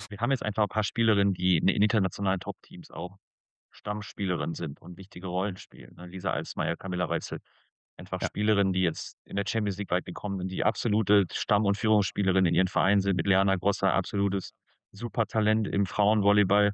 wir haben jetzt einfach ein paar Spielerinnen, die in internationalen Top-Teams auch Stammspielerinnen sind und wichtige Rollen spielen, ne? Lisa Alsmeyer, Camilla Reitzl, einfach Ja. Spielerinnen, die jetzt in der Champions League weit gekommen sind, die absolute Stamm und Führungsspielerinnen in ihren Vereinen sind, mit Leana Grossa, absolutes Supertalent im Frauenvolleyball.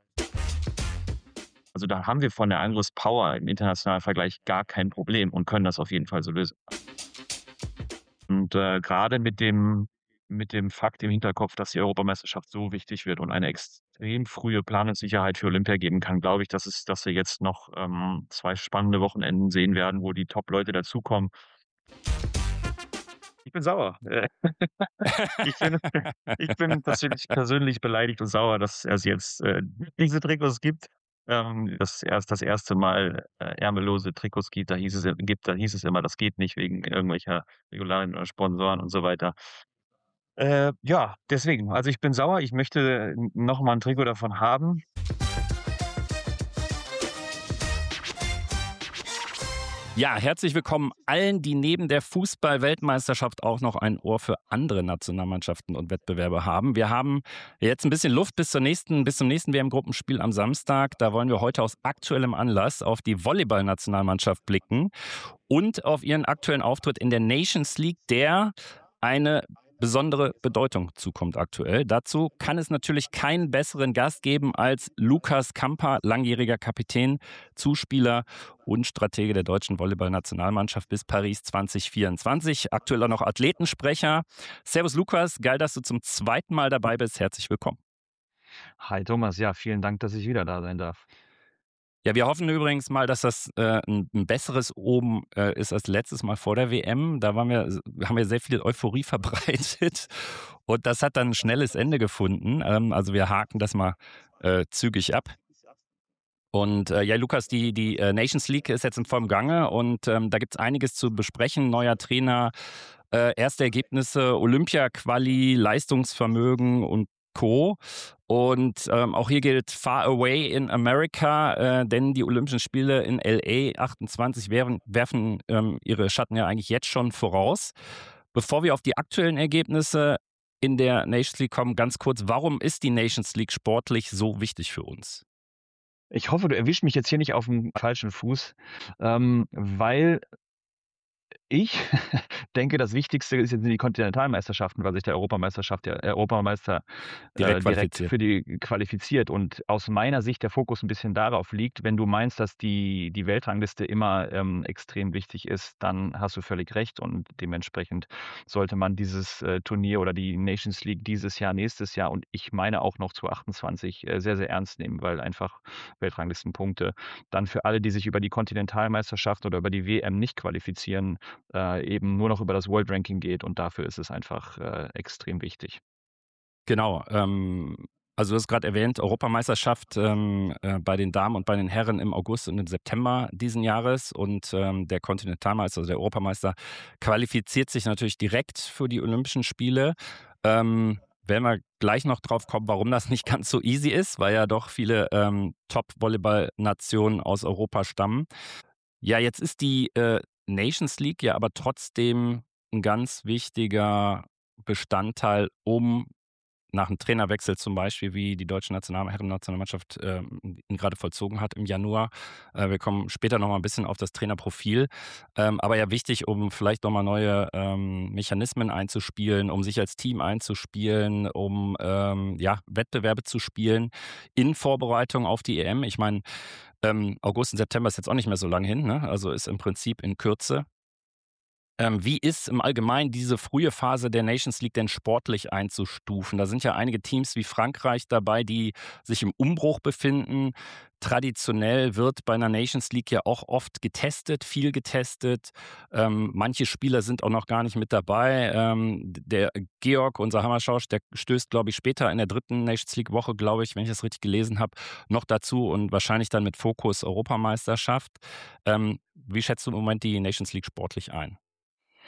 Also, da haben wir von der Angriffspower im internationalen Vergleich gar kein Problem und können das auf jeden Fall so lösen. Und, grade mit dem Fakt im Hinterkopf, dass die Europameisterschaft so wichtig wird und eine extrem frühe Planungssicherheit für Olympia geben kann, glaube ich, dass wir jetzt noch, 2 spannende Wochenenden sehen werden, wo die Top-Leute dazukommen. Ich bin sauer. Ich bin ich bin persönlich beleidigt und sauer, dass es jetzt, diese Trikots gibt. Dass erst das erste Mal, ärmellose Trikots da hieß es immer, das geht nicht wegen irgendwelcher Regularien oder Sponsoren und so weiter. Ja, deswegen. Also, ich bin sauer. Ich möchte noch mal 'n Trikot davon haben. Ja, herzlich willkommen allen, die neben der Fußball-Weltmeisterschaft auch noch ein Ohr für andere Nationalmannschaften und Wettbewerbe haben. Wir haben jetzt ein bisschen Luft bis zum nächsten WM-Gruppenspiel am Samstag. Da wollen wir heute aus aktuellem Anlass auf die Volleyball-Nationalmannschaft blicken und auf ihren aktuellen Auftritt in der Nations League, der eine besondere Bedeutung zukommt aktuell. Dazu kann es natürlich keinen besseren Gast geben als Lukas Kamper, langjähriger Kapitän, Zuspieler und Stratege der deutschen Volleyball-Nationalmannschaft bis Paris 2024. Aktueller noch Athletensprecher. Servus Lukas, geil, dass du zum zweiten Mal dabei bist. Herzlich willkommen. Hi Thomas, ja, vielen Dank, dass ich wieder da sein darf. Ja, wir hoffen übrigens mal, dass das ein besseres Oben ist als letztes Mal vor der WM. Da haben wir sehr viel Euphorie verbreitet und das hat dann ein schnelles Ende gefunden. Also wir haken das mal zügig ab. Und ja, Lukas, die Nations League ist jetzt in vollem Gange und da gibt es einiges zu besprechen. Neuer Trainer, erste Ergebnisse, Olympia-Quali, Leistungsvermögen und Co. Und auch hier gilt Far Away in America, denn die Olympischen Spiele in LA 28 werfen ihre Schatten ja eigentlich jetzt schon voraus. Bevor wir auf die aktuellen Ergebnisse in der Nations League kommen, ganz kurz, warum ist die Nations League sportlich so wichtig für uns? Ich hoffe, du erwischst mich jetzt hier nicht auf dem falschen Fuß, weil ich denke, das Wichtigste ist jetzt die Kontinentalmeisterschaften, weil sich der Europameister Direkt direkt qualifiziert. für die qualifiziert und aus meiner Sicht der Fokus ein bisschen darauf liegt. Wenn du meinst, dass die Weltrangliste immer, extrem wichtig ist, dann hast du völlig recht und dementsprechend sollte man dieses, Turnier oder die Nations League dieses Jahr, nächstes Jahr und ich meine auch noch zu 28, sehr, sehr ernst nehmen, weil einfach Weltranglistenpunkte dann für alle, die sich über die Kontinentalmeisterschaft oder über die WM nicht qualifizieren, eben nur noch über das World Ranking geht und dafür ist es einfach, extrem wichtig. Genau. Also du hast gerade erwähnt, Europameisterschaft bei den Damen und bei den Herren im August und im September diesen Jahres. Und der Kontinentalmeister, also der Europameister, qualifiziert sich natürlich direkt für die Olympischen Spiele. Werden wir gleich noch drauf kommen, warum das nicht ganz so easy ist, weil ja doch viele Top-Volleyball-Nationen aus Europa stammen. Ja, jetzt ist die Nations League ja aber trotzdem ein ganz wichtiger Bestandteil, um nach einem Trainerwechsel zum Beispiel, wie die deutsche Herrennationalmannschaft ihn gerade vollzogen hat im Januar. Wir kommen später noch mal ein bisschen auf das Trainerprofil. Aber ja wichtig, um vielleicht noch mal neue Mechanismen einzuspielen, um sich als Team einzuspielen, um ja, Wettbewerbe zu spielen in Vorbereitung auf die EM. Ich meine, August und September ist jetzt auch nicht mehr so lang hin, ne? Also ist im Prinzip in Kürze. Wie ist im Allgemeinen diese frühe Phase der Nations League denn sportlich einzustufen? Da sind ja einige Teams wie Frankreich dabei, die sich im Umbruch befinden. Traditionell wird bei einer Nations League ja auch oft getestet, viel getestet. Manche Spieler sind auch noch gar nicht mit dabei. Der Georg, unser Hammerschausch, der stößt, glaube ich, später in der dritten Nations League Woche, glaube ich, wenn ich das richtig gelesen habe, noch dazu und wahrscheinlich dann mit Fokus Europameisterschaft. Wie schätzt du im Moment die Nations League sportlich ein?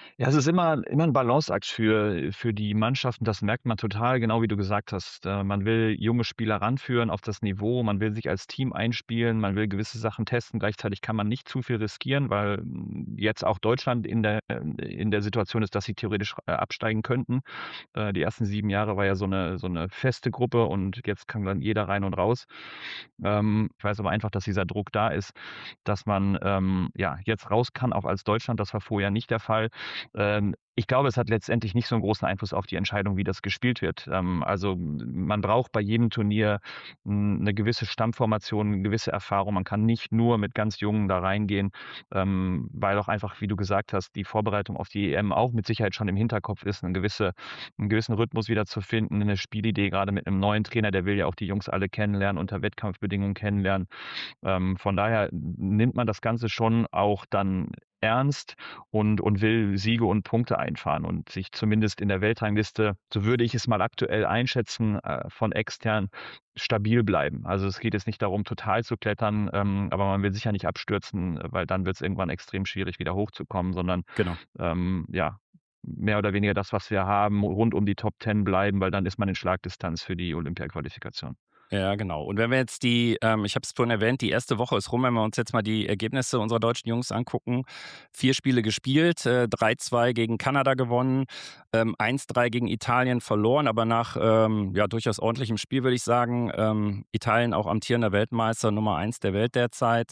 Ja, es ist immer 'n Balanceakt für die Mannschaften. Das merkt man total, genau wie du gesagt hast. Man will junge Spieler ranführen auf das Niveau, man will sich als Team einspielen, man will gewisse Sachen testen. Gleichzeitig kann man nicht zu viel riskieren, weil, jetzt auch Deutschland in der Situation ist, dass sie theoretisch, absteigen könnten. Die ersten 7 Jahre war ja so 'ne feste Gruppe und jetzt kann dann jeder rein und raus. Ich weiß aber einfach, dass dieser Druck da ist, dass man, ja, jetzt raus kann, auch als Deutschland. Das war vorher nicht der Fall. Ich glaube, es hat letztendlich nicht so 'n großen Einfluss auf die Entscheidung, wie das gespielt wird. Also, man braucht bei jedem Turnier 'ne gewisse Stammformation, 'ne gewisse Erfahrung. Man kann nicht nur mit ganz Jungen da reingehen, weil auch einfach, wie du gesagt hast, die Vorbereitung auf die EM auch mit Sicherheit schon im Hinterkopf ist, 'n gewissen Rhythmus wieder zu finden, 'ne Spielidee, grade mit 'nem neuen Trainer, der will ja auch die Jungs alle kennenlernen, unter Wettkampfbedingungen kennenlernen. Von daher nimmt man das Ganze schon auch dann ernst und will Siege und Punkte einfahren und sich zumindest in der Weltrangliste, so würde ich es mal aktuell einschätzen, von extern stabil bleiben. Also, es geht jetzt nicht darum, total zu klettern, aber man will sicher nicht abstürzen, weil dann wird's irgendwann extrem schwierig, wieder hochzukommen, sondern, Genau. ja, mehr oder weniger das, was wir haben, rund um die Top 10 bleiben, weil dann ist man in Schlagdistanz für die Olympiaqualifikation. Ja, genau. Und wenn wir jetzt ich habe es vorhin erwähnt, die erste Woche ist rum, wenn wir uns jetzt mal die Ergebnisse unserer deutschen Jungs angucken. 4 Spiele gespielt, 3-2 gegen Kanada gewonnen, 1-3 gegen Italien verloren, aber nach ja, durchaus ordentlichem Spiel, würde ich sagen. Italien auch amtierender Weltmeister, Nummer 1 der Welt derzeit.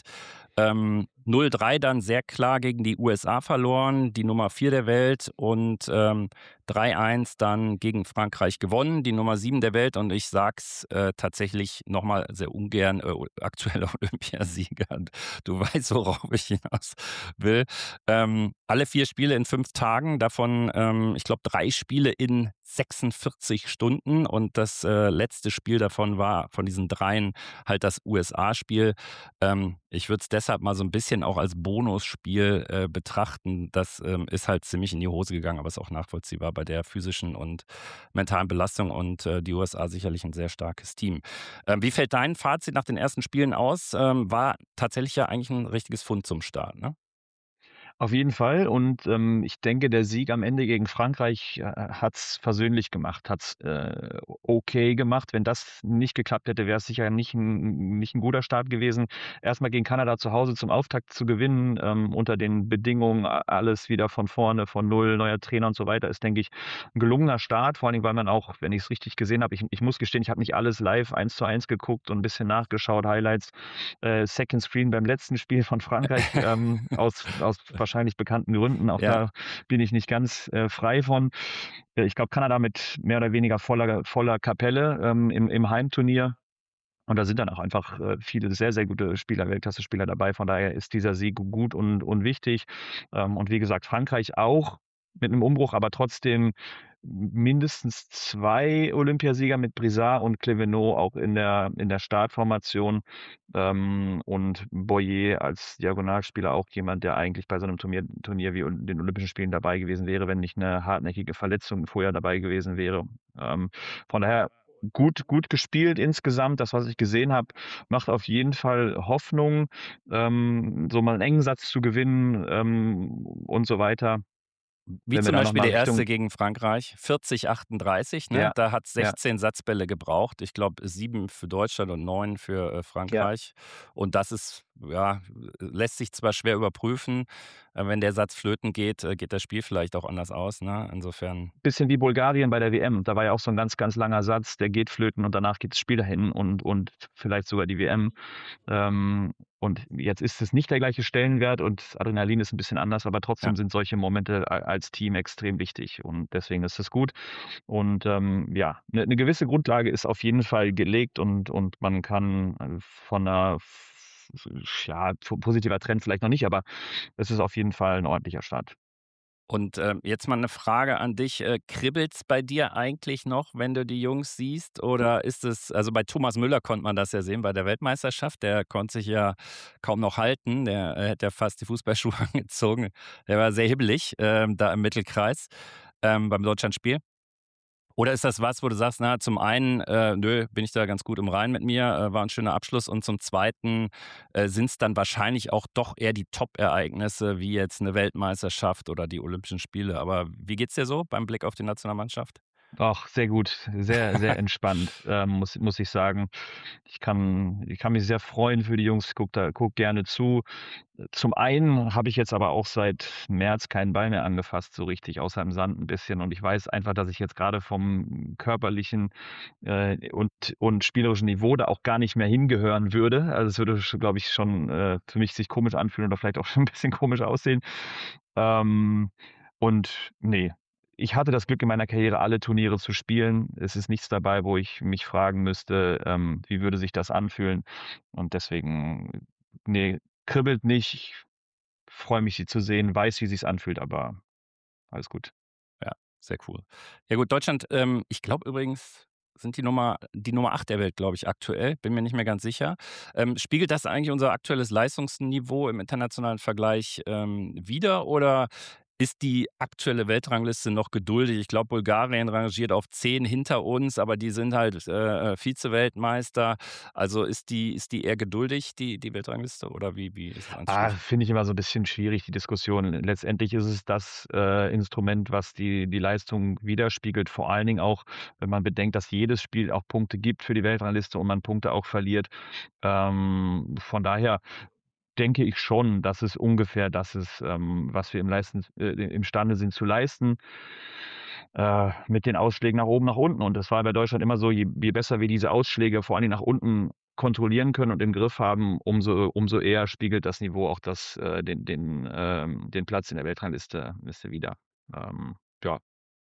0-3 dann sehr klar gegen die USA verloren, die Nummer 4 der Welt, und 3-1 dann gegen Frankreich gewonnen, die Nummer 7 der Welt, und ich sag's tatsächlich nochmal sehr ungern, aktueller Olympiasieger. Du weißt, worauf ich hinaus will. Alle 4 Spiele in 5 Tagen, davon, ich glaube, 3 Spiele in 46 Stunden, und das letzte Spiel davon war von diesen dreien halt das USA-Spiel. Ich würde es deshalb mal so ein bisschen auch als Bonusspiel betrachten. Das ist halt ziemlich in die Hose gegangen, aber ist auch nachvollziehbar bei der physischen und mentalen Belastung, und die USA sicherlich ein sehr starkes Team. Wie fällt dein Fazit nach den ersten Spielen aus? War tatsächlich ja eigentlich ein richtiges Fund zum Start, ne? Auf jeden Fall und, ich denke, der Sieg am Ende gegen Frankreich, hat's versöhnlich gemacht, hat's, okay gemacht. Wenn das nicht geklappt hätte, wäre es sicher nicht 'n guter Start gewesen. Erst mal gegen Kanada zu Hause zum Auftakt zu gewinnen, unter den Bedingungen, alles wieder von vorne, von Null, neuer Trainer und so weiter, ist, denke ich, 'n gelungener Start. Vor allen Dingen, weil man auch, wenn ich's richtig gesehen habe, ich muss gestehen, ich habe nicht alles live 1:1 geguckt und 'n bisschen nachgeschaut, Highlights, Second Screen beim letzten Spiel von Frankreich, aus wahrscheinlich bekannten Gründen. Auch Ja. da bin ich nicht ganz, frei von. Ich glaube, Kanada mit mehr oder weniger voller Kapelle, im Heimturnier. Und da sind dann auch einfach, viele sehr, sehr gute Spieler, Weltklasse-Spieler dabei. Von daher ist dieser Sieg gut und wichtig. Und wie gesagt, Frankreich auch mit 'nem Umbruch, aber trotzdem mindestens 2 Olympiasieger mit Brizard und Clevenot auch in der Startformation. Und Boyer als Diagonalspieler auch jemand, der eigentlich bei so 'nem Turnier wie den Olympischen Spielen dabei gewesen wäre, wenn nicht 'ne hartnäckige Verletzung vorher dabei gewesen wäre. Von daher gut gespielt insgesamt. Das, was ich gesehen habe, macht auf jeden Fall Hoffnung, so mal 'n engen Satz zu gewinnen, und so weiter. Wie Wenn wir zum da noch Beispiel mal der Richtung erste gegen Frankreich, 40:38, ne? ja, Da hat's ja, 16 Satzbälle gebraucht. Ich glaube, 7 für Deutschland und 9 für ja. Frankreich. Und das ist, ja, lässt sich zwar schwer überprüfen, wenn der Satz flöten geht, geht das Spiel vielleicht auch anders aus, ne? Insofern, Bisschen wie Bulgarien bei der WM. Da war ja auch so 'n ganz, ganz langer Satz, der geht flöten und danach geht das Spiel dahin und vielleicht sogar die WM. Und jetzt ist es nicht der gleiche Stellenwert und Adrenalin ist 'n bisschen anders, aber ja. trotzdem sind solche Momente als Team extrem wichtig und deswegen ist es gut. Und, ja, 'ne gewisse Grundlage ist auf jeden Fall gelegt und man kann, von 'ner ja, positiver Trend vielleicht noch nicht, aber es ist auf jeden Fall 'n ordentlicher Start. Und jetzt mal eine Frage an dich. Kribbelt's bei dir eigentlich noch, wenn du die Jungs siehst? Oder ist es, also bei Thomas Müller konnte man das ja sehen bei der Weltmeisterschaft, der konnte sich ja kaum noch halten. Der hätte ja fast die Fußballschuhe angezogen. Der war sehr hibbelig, da im Mittelkreis, beim Deutschlandspiel. Oder ist das was, wo du sagst, na, zum einen, nö, bin ich da ganz gut im Reinen mit mir, war ein schöner Abschluss und zum Zweiten, sind es dann wahrscheinlich auch doch eher die Top-Ereignisse, wie jetzt eine Weltmeisterschaft oder die Olympischen Spiele. Aber wie geht's dir so beim Blick auf die Nationalmannschaft? Ach, sehr gut, sehr, sehr entspannt, muss ich sagen. Ich kann mich sehr freuen für die Jungs, gucke gerne zu. Zum einen habe ich jetzt aber auch seit März keinen Ball mehr angefasst so richtig, außer im Sand ein bisschen. Und ich weiß einfach, dass ich jetzt gerade vom körperlichen, und spielerischen Niveau da auch gar nicht mehr hingehören würde. Also, es würde glaube ich, schon, für mich sich komisch anfühlen oder vielleicht auch schon ein bisschen komisch aussehen. Ähm, und ne, ich hatte das Glück in meiner Karriere, alle Turniere zu spielen. Es ist nichts dabei, wo ich mich fragen müsste, wie würde sich das anfühlen? Und deswegen, ne, kribbelt nicht. Ich freue mich, sie zu sehen, weiß, wie sich's anfühlt, aber alles gut. Ja, sehr cool. Ja gut, Deutschland, ich glaube übrigens, sind die Nummer 8 der Welt, glaube ich, aktuell, bin mir nicht mehr ganz sicher. Spiegelt das eigentlich unser aktuelles Leistungsniveau im internationalen Vergleich, wider oder ist die aktuelle Weltrangliste noch geduldig? Ich glaube, Bulgarien rangiert auf 10 hinter uns, aber die sind halt, Vizeweltmeister. Also, ist die eher geduldig, die Weltrangliste, oder wie ist es einzuschätzen? Finde ich immer so 'n bisschen schwierig, die Diskussion. Letztendlich ist es das, Instrument, was die Leistung widerspiegelt. Vor allen Dingen auch, wenn man bedenkt, dass jedes Spiel auch Punkte gibt für die Weltrangliste und man Punkte auch verliert. Von daher denke ich schon, dass es ungefähr das ist, was wir imstande sind zu leisten, mit den Ausschlägen nach oben, nach unten. Und das war bei Deutschland immer so, je besser wir diese Ausschläge vor allen Dingen nach unten kontrollieren können und im Griff haben, umso eher spiegelt das Niveau auch den Platz in der Weltrangliste wider. Ja.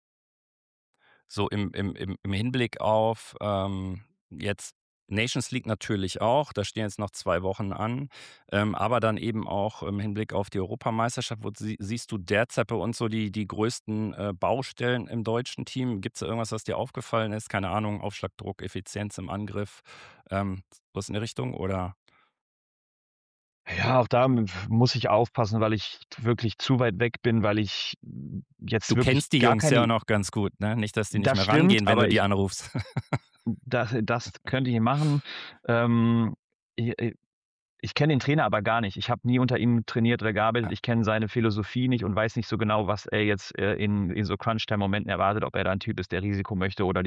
So im Hinblick auf, jetzt Nations League natürlich auch, da stehen jetzt noch 2 Wochen an, aber dann eben auch im Hinblick auf die Europameisterschaft. Wo siehst du derzeit bei uns so die größten, Baustellen im deutschen Team? Gibt's da irgendwas, was dir aufgefallen ist? Keine Ahnung, Aufschlagdruck, Effizienz im Angriff, was in die Richtung, oder? Ja, auch da muss ich aufpassen, weil ich wirklich zu weit weg bin, weil ich Du jetzt wirklich kennst die gar Jungs ja keine. auch noch ganz gut, ne? Nicht, dass die nicht Das mehr stimmt, rangehen, wenn du aber die anrufst. das könnte ich machen. Ähm, i Ich kenne den Trainer aber gar nicht. Ich habe nie unter ihm trainiert oder gearbeitet. Ja. Ich kenne seine Philosophie nicht und weiß nicht so genau, was er jetzt, in so Crunch-Time-Momenten erwartet, ob er da 'n Typ ist, der Risiko möchte oder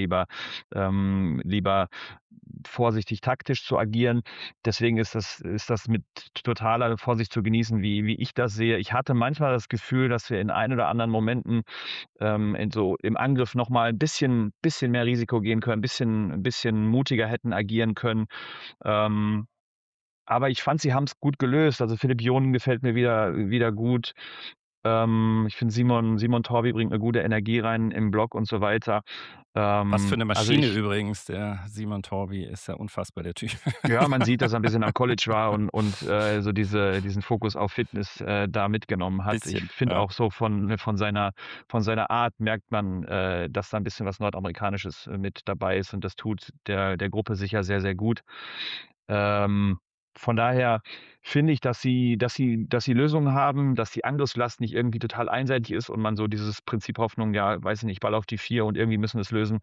lieber vorsichtig taktisch zu agieren. Deswegen ist das mit totaler Vorsicht zu genießen, wie ich das sehe. Ich hatte manchmal das Gefühl, dass wir in ein oder anderen Momenten, in so im Angriff noch mal 'n bisschen mehr Risiko gehen können, 'n bisschen mutiger hätten agieren können. Ähm aber ich fand, sie haben's gut gelöst. Also, Philipp Jonen gefällt mir wieder gut. Ich finde, Simon Torby bringt 'ne gute Energie rein im Block und so weiter. Was für 'ne Also, Maschine ich übrigens, der Simon Torby ist ja unfassbar, der Typ. ja, man sieht, dass er 'n bisschen am College war und so diesen Fokus auf Fitness, da mitgenommen hat. Ich Bisschen, finde ja. auch so von seiner Art merkt man, dass da 'n bisschen was Nordamerikanisches, mit dabei ist und das tut der Gruppe sicher sehr, sehr gut. Ähm, von daher finde ich, dass sie Lösungen haben, dass die Angriffslast nicht irgendwie total einseitig ist und man so dieses Prinzip Hoffnung, ja, weiß ich nicht, Ball auf die 4 und irgendwie müssen wir's lösen,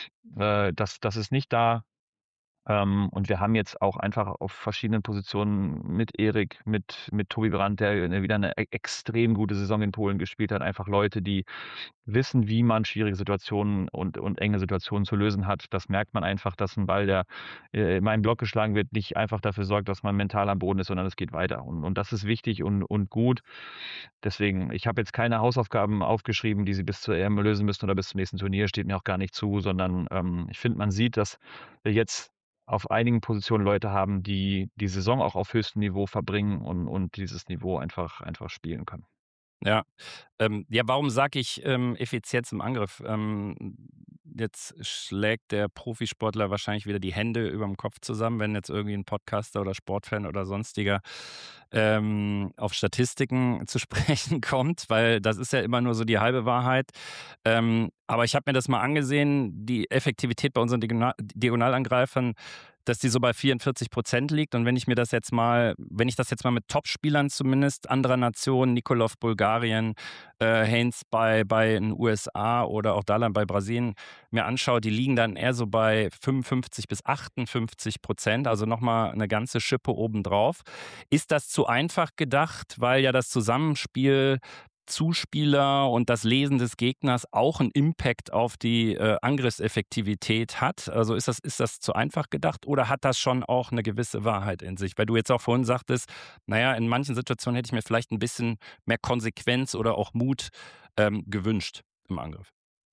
das ist nicht da. Und wir haben jetzt auch einfach auf verschiedenen Positionen mit Erik, mit Tobi Brandt, der, wieder 'ne extrem gute Saison in Polen gespielt hat, einfach Leute, die wissen, wie man schwierige Situationen und enge Situationen zu lösen hat. Das merkt man einfach, dass 'n Ball, der, in meinen Block geschlagen wird, nicht einfach dafür sorgt, dass man mental am Boden ist, sondern es geht weiter. Und das ist wichtig und gut. Deswegen, ich habe jetzt keine Hausaufgaben aufgeschrieben, die sie bis zur EM lösen müssen oder bis zum nächsten Turnier, steht mir auch gar nicht zu, sondern, ich finde, man sieht, dass wir jetzt auf einigen Positionen Leute haben, die die Saison auch auf höchstem Niveau verbringen und dieses Niveau einfach spielen können. Ja. Ja, warum sage ich, Effizienz im Angriff? Jetzt schlägt der Profisportler wahrscheinlich wieder die Hände überm Kopf zusammen, wenn jetzt irgendwie 'n Podcaster oder Sportfan oder Sonstiger, auf Statistiken zu sprechen kommt, weil das ist ja immer nur so die halbe Wahrheit. Aber ich habe mir das mal angesehen, die Effektivität bei unseren Diagonalangreifern dass die so bei 44% liegt. Und wenn ich das jetzt mal mit Topspielern zumindest anderer Nationen, Nikolov Bulgarien, Haynes bei den USA oder auch Dalan bei Brasilien mir anschaue, die liegen dann eher so bei 55 bis 58%, also nochmal eine ganze Schippe obendrauf. Ist das zu einfach gedacht, weil ja das Zusammenspiel Zuspieler und das Lesen des Gegners auch einen Impact auf die Angriffseffektivität hat? Also ist das zu einfach gedacht oder hat das schon auch eine gewisse Wahrheit in sich? Weil du jetzt auch vorhin sagtest, naja, in manchen Situationen hätte ich mir vielleicht ein bisschen mehr Konsequenz oder auch Mut gewünscht im Angriff.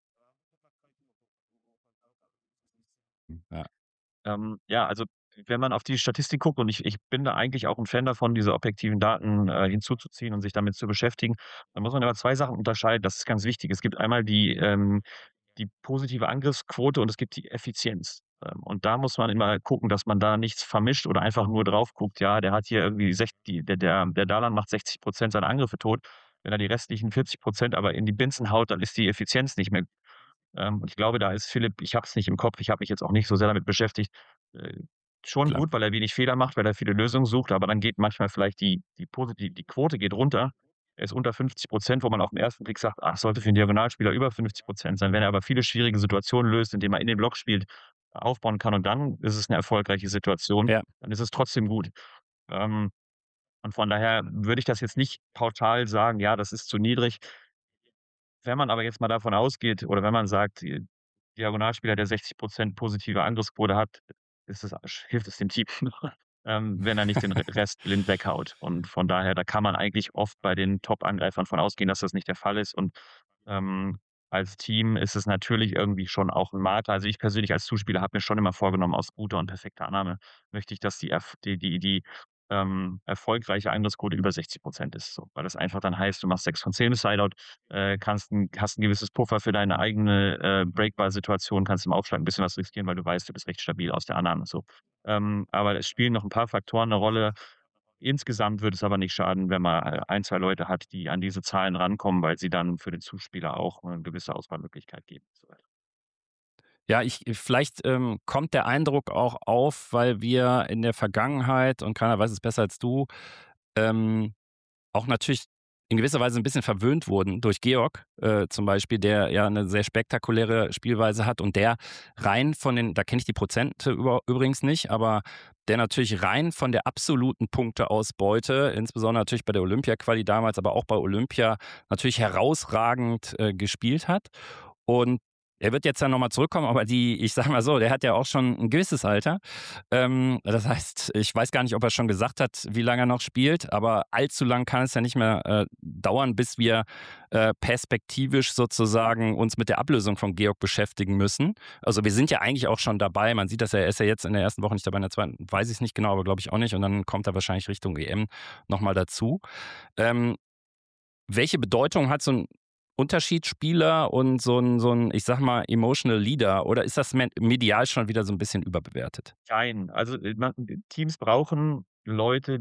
Ja, Ja, also wenn man auf die Statistik guckt und ich bin da eigentlich auch ein Fan davon, diese objektiven Daten, hinzuzuziehen und sich damit zu beschäftigen, dann muss man aber 2 Sachen unterscheiden. Das ist ganz wichtig. Es gibt einmal die positive Angriffsquote und es gibt die Effizienz. Und da muss man immer gucken, dass man da nichts vermischt oder einfach nur drauf guckt, ja, der hat hier irgendwie der Dalan macht 60% seiner Angriffe tot. Wenn er die restlichen 40% aber in die Binsen haut, dann ist die Effizienz nicht mehr. Und ich glaube, da ist Philipp, ich habe es nicht im Kopf, ich habe mich jetzt auch nicht so sehr damit beschäftigt, äh, schon klar. gut, weil er wenig Fehler macht, weil er viele Lösungen sucht, aber dann geht manchmal vielleicht die Quote geht runter. Er ist unter 50%, wo man auf den ersten Blick sagt: „Ach, sollte für 'n Diagonalspieler über 50% sein." Wenn er aber viele schwierige Situationen löst, indem er in den Block spielt, aufbauen kann und dann ist es 'ne erfolgreiche Situation, Ja, dann ist es trotzdem gut. Ähm, und von daher würde ich das jetzt nicht pauschal sagen: „Ja, das ist zu niedrig." Wenn man aber jetzt mal davon ausgeht oder wenn man sagt, Diagonalspieler, der 60% positive Angriffsquote hat, ist es hilft es dem Team, wenn er nicht den Rest blind weghaut. Und von daher, da kann man eigentlich oft bei den Top-Angreifern von ausgehen, dass das nicht der Fall ist. Und, ähm, als Team ist es natürlich irgendwie schon auch 'n Marker. Also, ich persönlich als Zuspieler habe mir schon immer vorgenommen, aus guter und perfekter Annahme möchte ich, dass die erfolgreiche Angriffsquote über 60% ist so, weil das einfach dann heißt, du machst 6 von 10 im Sideout, hast 'n gewisses Puffer für deine eigene, Breakball-Situation, kannst im Aufschlag 'n bisschen was riskieren, weil du weißt, du bist recht stabil aus der Annahme so. Aber es spielen noch 'n paar Faktoren 'ne Rolle. Insgesamt würde es aber nicht schaden, wenn man, 1, 2 Leute hat, die an diese Zahlen rankommen, weil sie dann für den Zuspieler auch 'ne gewisse Auswahlmöglichkeit geben und so weiter. ja, vielleicht kommt der Eindruck auch auf, weil wir in der Vergangenheit, und keiner weiß es besser als du, ähm, auch natürlich in gewisser Weise ein bisschen verwöhnt wurden durch Georg, zum Beispiel, der ja eine sehr spektakuläre Spielweise hat und der rein von den, da kenne ich die Prozente übrigens nicht, aber der natürlich rein von der absoluten Punkteausbeute, insbesondere natürlich bei der Olympia-Quali damals, aber auch bei Olympia, natürlich herausragend, gespielt hat. Und er wird jetzt dann noch mal zurückkommen, aber ich sage mal so, der hat ja auch schon ein gewisses Alter. Das heißt, ich weiß gar nicht, ob er schon gesagt hat, wie lange er noch spielt, aber allzu lang kann es ja nicht mehr dauern, bis wir perspektivisch sozusagen uns mit der Ablösung von Georg beschäftigen müssen. Also wir sind ja eigentlich auch schon dabei. Man sieht das ja, er ist ja jetzt in der ersten Woche nicht dabei, in der zweiten weiß ich es nicht genau, aber glaube ich auch nicht. Und dann kommt er wahrscheinlich Richtung EM nochmal dazu. Ähm, Welche Bedeutung hat so ein Unterschiedsspieler und so ein, ich sag mal, Emotional Leader, oder ist das medial schon wieder so ein bisschen überbewertet? Jein. Also, Teams brauchen Leute,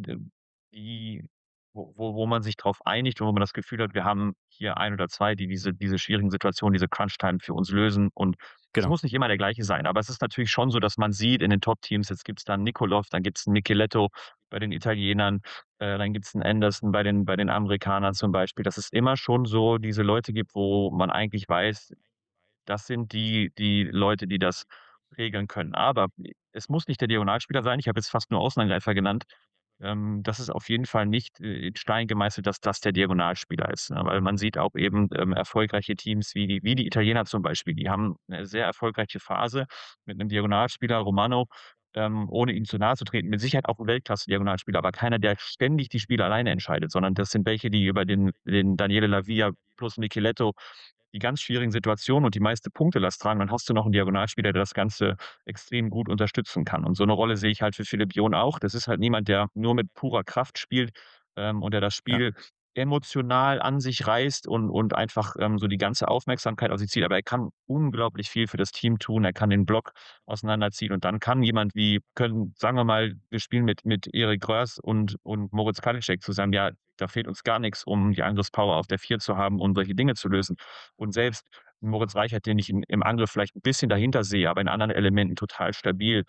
die wo man sich drauf einigt und wo man das Gefühl hat, wir haben hier ein oder 2, die diese schwierigen Situationen, diese Crunch-Time für uns lösen. Und es Genau. muss nicht immer der gleiche sein, aber es ist natürlich schon so, dass man sieht in den Top-Teams, jetzt gibt's da 'n Nikolov, dann gibt's 'n Micheletto bei den Italienern, dann gibt's 'n Anderson bei den Amerikanern zum Beispiel, dass es immer schon so diese Leute gibt, wo man eigentlich weiß, das sind die Leute, die das regeln können. Aber es muss nicht der Diagonalspieler sein. Ich habe jetzt fast nur Außenangreifer genannt. Das ist auf jeden Fall nicht, in Stein gemeißelt, dass das der Diagonalspieler ist, ne? Weil man sieht auch eben, erfolgreiche Teams wie die Italiener zum Beispiel, die haben 'ne sehr erfolgreiche Phase mit 'nem Diagonalspieler, Romano, ohne ihm zu nahe zu treten. Mit Sicherheit auch 'n Weltklasse-Diagonalspieler, aber keiner, der ständig die Spiele alleine entscheidet, sondern das sind welche, die über den Daniele Lavia plus Micheletto die ganz schwierigen Situationen und die meiste Punktelast tragen, dann hast du noch 'n Diagonalspieler, der das Ganze extrem gut unterstützen kann. Und so 'ne Rolle sehe ich halt für Philipp Jon auch. Das ist halt niemand, der nur mit purer Kraft spielt, und der das Ja, Spiel emotional an sich reißt und einfach, so die ganze Aufmerksamkeit auf sich zieht. Aber er kann unglaublich viel für das Team tun. Er kann den Block auseinanderziehen und dann kann jemand wie können sagen wir mal, wir spielen mit Erik Röhrs und Moritz Kaliszek zusammen. Ja, da fehlt uns gar nix, um die Angriffspower auf der 4 zu haben, um solche Dinge zu lösen. Und selbst Moritz Reichert, den ich im Angriff vielleicht ein bisschen dahinter sehe, aber in anderen Elementen total stabil.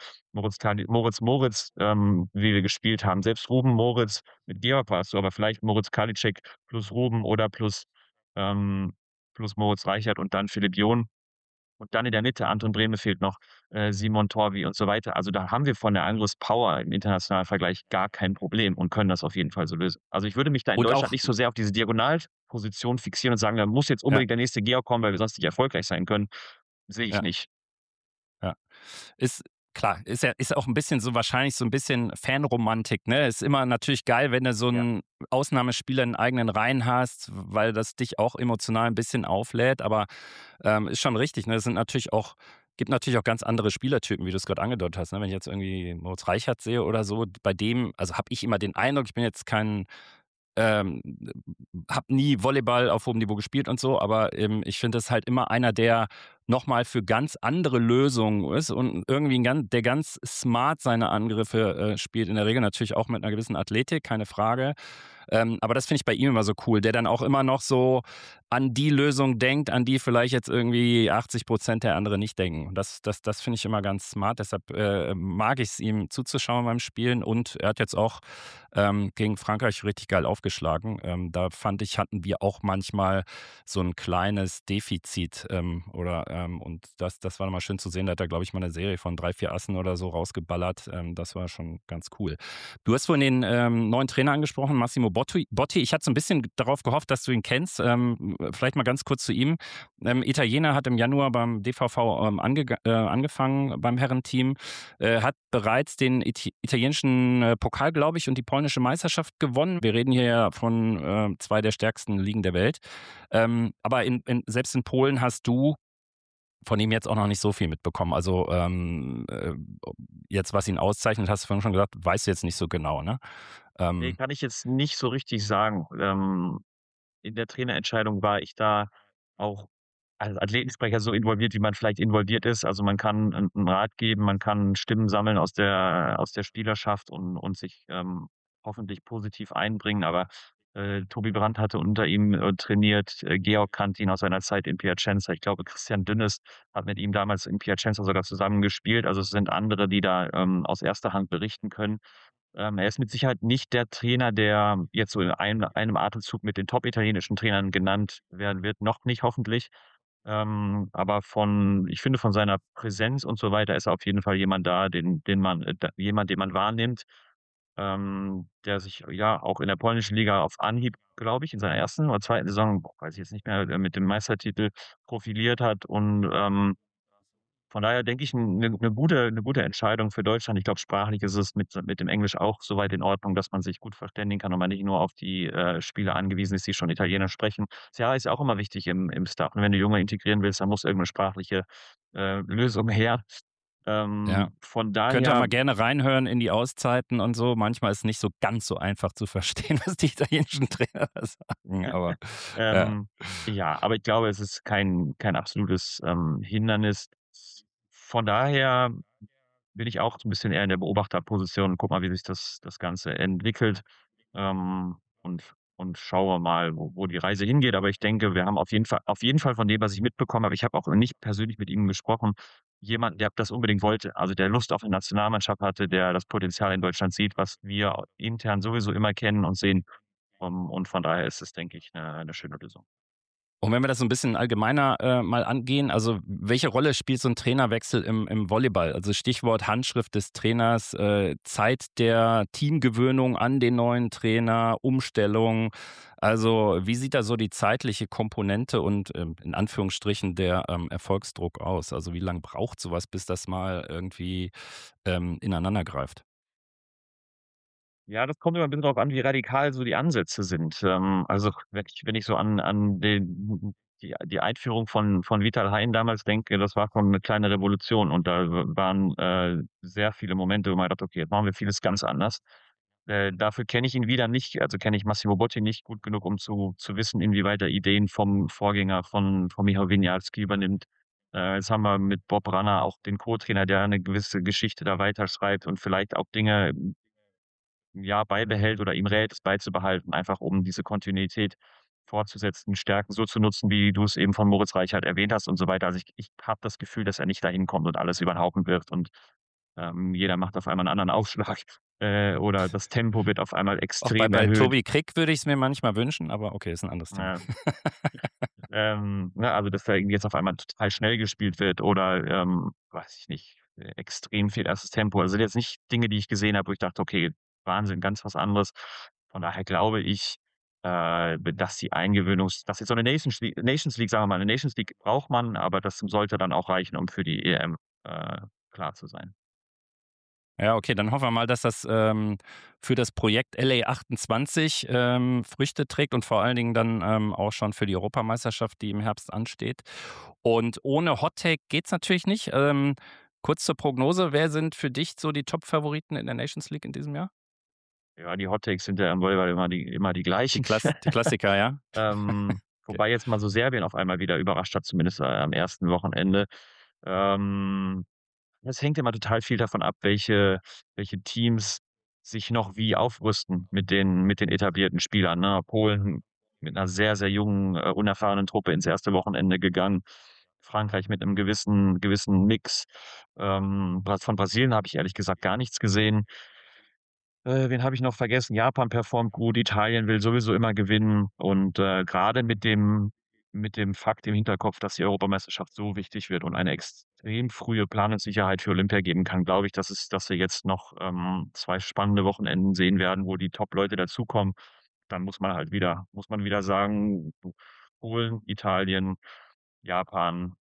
Moritz, wie wir gespielt haben. Selbst Ruben Moritz mit Georg war es so, aber vielleicht Moritz Karliczek plus Ruben oder ähm, plus Moritz Reichert und dann Philipp John. Und dann in der Mitte, Anton Brehme fehlt noch, Simon Torwi und so weiter. Also, da haben wir von der Angriffspower im internationalen Vergleich gar kein Problem und können das auf jeden Fall so lösen. Also, ich würde mich da in Und Deutschland auch nicht so sehr auf diese Diagonalposition fixieren und sagen: „Da muss jetzt ja, unbedingt der nächste Georg kommen, weil wir sonst nicht erfolgreich sein können.“ Sehe ich ja, nicht. ja. Ist klar, ist auch ein bisschen so wahrscheinlich so ein bisschen Fanromantik, ne? Ist immer natürlich geil, wenn du so Ja. 'n Ausnahmespieler in eigenen Reihen hast, weil das dich auch emotional ein bisschen auflädt, aber, ist schon richtig, ne? Es sind natürlich auch gibt natürlich auch ganz andere Spielertypen, wie du es gerade angedeutet hast, ne? Wenn ich jetzt irgendwie Moritz Reichert sehe oder so, bei dem also, habe ich immer den Eindruck, ich bin jetzt kein ähm, habe nie Volleyball auf hohem Niveau gespielt und so, aber, ich finde es halt immer einer, der noch mal für ganz andere Lösungen ist und irgendwie 'n der ganz smart seine Angriffe, spielt. In der Regel natürlich auch mit einer gewissen Athletik, keine Frage. Aber das finde ich bei ihm immer so cool, der dann auch immer noch so an die Lösung denkt, an die vielleicht jetzt irgendwie 80% der anderen nicht denken. Und das finde ich immer ganz smart. Deshalb, mag ich es ihm zuzuschauen beim Spielen und er hat jetzt auch, gegen Frankreich richtig geil aufgeschlagen. Da fand ich, hatten wir auch manchmal so ein kleines Defizit, und das war mal schön zu sehen. Da hat er, glaube ich, mal eine Serie von 3 4 Assen oder so rausgeballert. Das war schon ganz cool. Du hast vorhin den, neuen Trainer angesprochen, Massimo Botti. Ich hatte so ein bisschen darauf gehofft, dass du ihn kennst. Vielleicht mal ganz kurz zu ihm. Italiener, hat im Januar beim DVV, angefangen beim Herrenteam, hat bereits den italienischen, Pokal, glaube ich, und die polnische Meisterschaft gewonnen. Wir reden hier ja von, 2 der stärksten Ligen der Welt. Aber selbst in Polen hast du von ihm jetzt auch noch nicht so viel mitbekommen. Also, jetzt, was ihn auszeichnet, hast du vorhin schon gesagt, weißt du jetzt nicht so genau, ne? Ne, Ähm, kann ich jetzt nicht so richtig sagen. In der Trainerentscheidung war ich da auch als Athletensprecher so involviert, wie man vielleicht involviert ist. Also, man kann 'n Rat geben, man kann Stimmen sammeln aus der Spielerschaft und sich, hoffentlich positiv einbringen. Aber, Tobi Brandt hatte unter ihm, trainiert, Georg kannte ihn aus seiner Zeit in Piacenza. Ich glaube, Christian Dünnes hat mit ihm damals in Piacenza sogar zusammen gespielt. Also, es sind andere, die da, aus erster Hand berichten können. Er ist mit Sicherheit nicht der Trainer, der jetzt so in einem Atemzug mit den top-italienischen Trainern genannt werden wird, noch nicht, hoffentlich. Aber ich finde, von seiner Präsenz und so weiter ist er auf jeden Fall jemand da, den man jemand, den man wahrnimmt, der sich, ja, auch in der polnischen Liga auf Anhieb, glaube ich, in seiner ersten oder zweiten Saison, boah, weiß ich jetzt nicht mehr, mit dem Meistertitel profiliert hat und, von daher denke ich, 'ne gute Entscheidung für Deutschland. Ich glaube, sprachlich ist es mit dem Englisch auch so weit in Ordnung, dass man sich gut verständigen kann und man nicht nur auf die, Spieler angewiesen ist, die schon Italienisch sprechen. Ja, ist ja auch immer wichtig im Staff. Und wenn du Junge integrieren willst, dann muss irgend 'ne sprachliche, Lösung her. ja. Von Könnt ihr daher mal gerne reinhören in die Auszeiten und so. Manchmal ist es nicht so ganz so einfach zu verstehen, was die italienischen Trainer da sagen, aber ja, Ähm, ja, aber ich glaube, es ist kein absolutes, Hindernis. Von daher bin ich auch so 'n bisschen eher in der Beobachterposition und gucke mal, wie sich das Ganze entwickelt, und schaue mal, wo die Reise hingeht. Aber ich denke, wir haben auf jeden Fall von dem, was ich mitbekommen habe, ich habe auch nicht persönlich mit ihm gesprochen, jemanden, der das unbedingt wollte, also der Lust auf 'ne Nationalmannschaft hatte, der das Potenzial in Deutschland sieht, was wir intern sowieso immer kennen und sehen. Und von daher ist es, denke ich, 'ne schöne Lösung. und wenn wir das so ein bisschen allgemeiner, mal angehen, also, welche Rolle spielt so ein Trainerwechsel im Volleyball? Also, Stichwort Handschrift des Trainers, Zeit der Teamgewöhnung an den neuen Trainer, Umstellung. Also, wie sieht da so die zeitliche Komponente und, in Anführungsstrichen der, Erfolgsdruck aus? Also, wie lang braucht so was, bis das mal irgendwie, ineinander greift? Ja, das kommt immer 'n bisschen drauf an, wie radikal so die Ansätze sind. Also, wenn ich so an die Einführung von Vital Hein damals denke, das war schon 'ne kleine Revolution und da waren, sehr viele Momente, wo man dachte: „Okay, jetzt machen wir vieles ganz anders.“ Dafür kenne ich ihn wieder nicht, also, kenne ich Massimo Botti nicht gut genug, um zu wissen, inwieweit er Ideen vom Vorgänger von Michał Winiarski übernimmt. Jetzt haben wir mit Bob Ranner auch den Co-Trainer, der 'ne gewisse Geschichte da weiterschreibt und vielleicht auch Dinge, ja, beibehält oder ihm rät, es beizubehalten, einfach um diese Kontinuität fortzusetzen, Stärken so zu nutzen, wie du es eben von Moritz Reichert erwähnt hast und so weiter. Also, ich habe das Gefühl, dass er nicht dahin kommt und alles über 'n Haufen wirft und, jeder macht auf einmal 'n anderen Aufschlag, oder das Tempo wird auf einmal Auch bei extrem bei erhöht. Tobi Krick würde ich's mir manchmal wünschen, aber okay, ist 'n anderes Thema. Ja. Ne, also, dass da irgendwie jetzt auf einmal total schnell gespielt wird oder, weiß ich nicht, extrem viel erstes Tempo. Also, sind jetzt nicht Dinge, die ich gesehen habe, wo ich dachte: „Okay, Wahnsinn, ganz was anderes.“ Von daher glaube ich, dass die dass jetzt so 'ne Nations League, sagen wir mal, 'ne Nations League braucht man, aber das sollte dann auch reichen, um für die EM, klar zu sein. Ja, okay, dann hoffen wir mal, dass das, für das Projekt LA 28, Früchte trägt und vor allen Dingen dann, auch schon für die Europameisterschaft, die im Herbst ansteht. Und ohne Hot Take geht's natürlich nicht. Kurz zur Prognose, wer sind für dich so die Top-Favoriten in der Nations League in diesem Jahr? Ja, die Hot Takes sind ja im Volleyball immer die gleichen. Die Klassiker, ja? Okay. Wobei jetzt mal so Serbien auf einmal wieder überrascht hat, zumindest, am ersten Wochenende. Ähm, Es hängt immer total viel davon ab, welche Teams sich noch wie aufrüsten mit den etablierten Spielern, ne? Polen mit 'ner sehr, sehr jungen, unerfahrenen Truppe ins erste Wochenende gegangen. Frankreich mit 'nem gewissen Mix. Von Brasilien habe ich ehrlich gesagt gar nichts gesehen. Wen habe ich noch vergessen? Japan performt gut, Italien will sowieso immer gewinnen und, grade mit dem Fakt im Hinterkopf, dass die Europameisterschaft so wichtig wird und eine extrem frühe Planungssicherheit für Olympia geben kann, glaube ich, dass wir jetzt noch, 2 spannende Wochenenden sehen werden, wo die Top-Leute dazukommen. Dann muss man wieder sagen, Polen, Italien, Japan,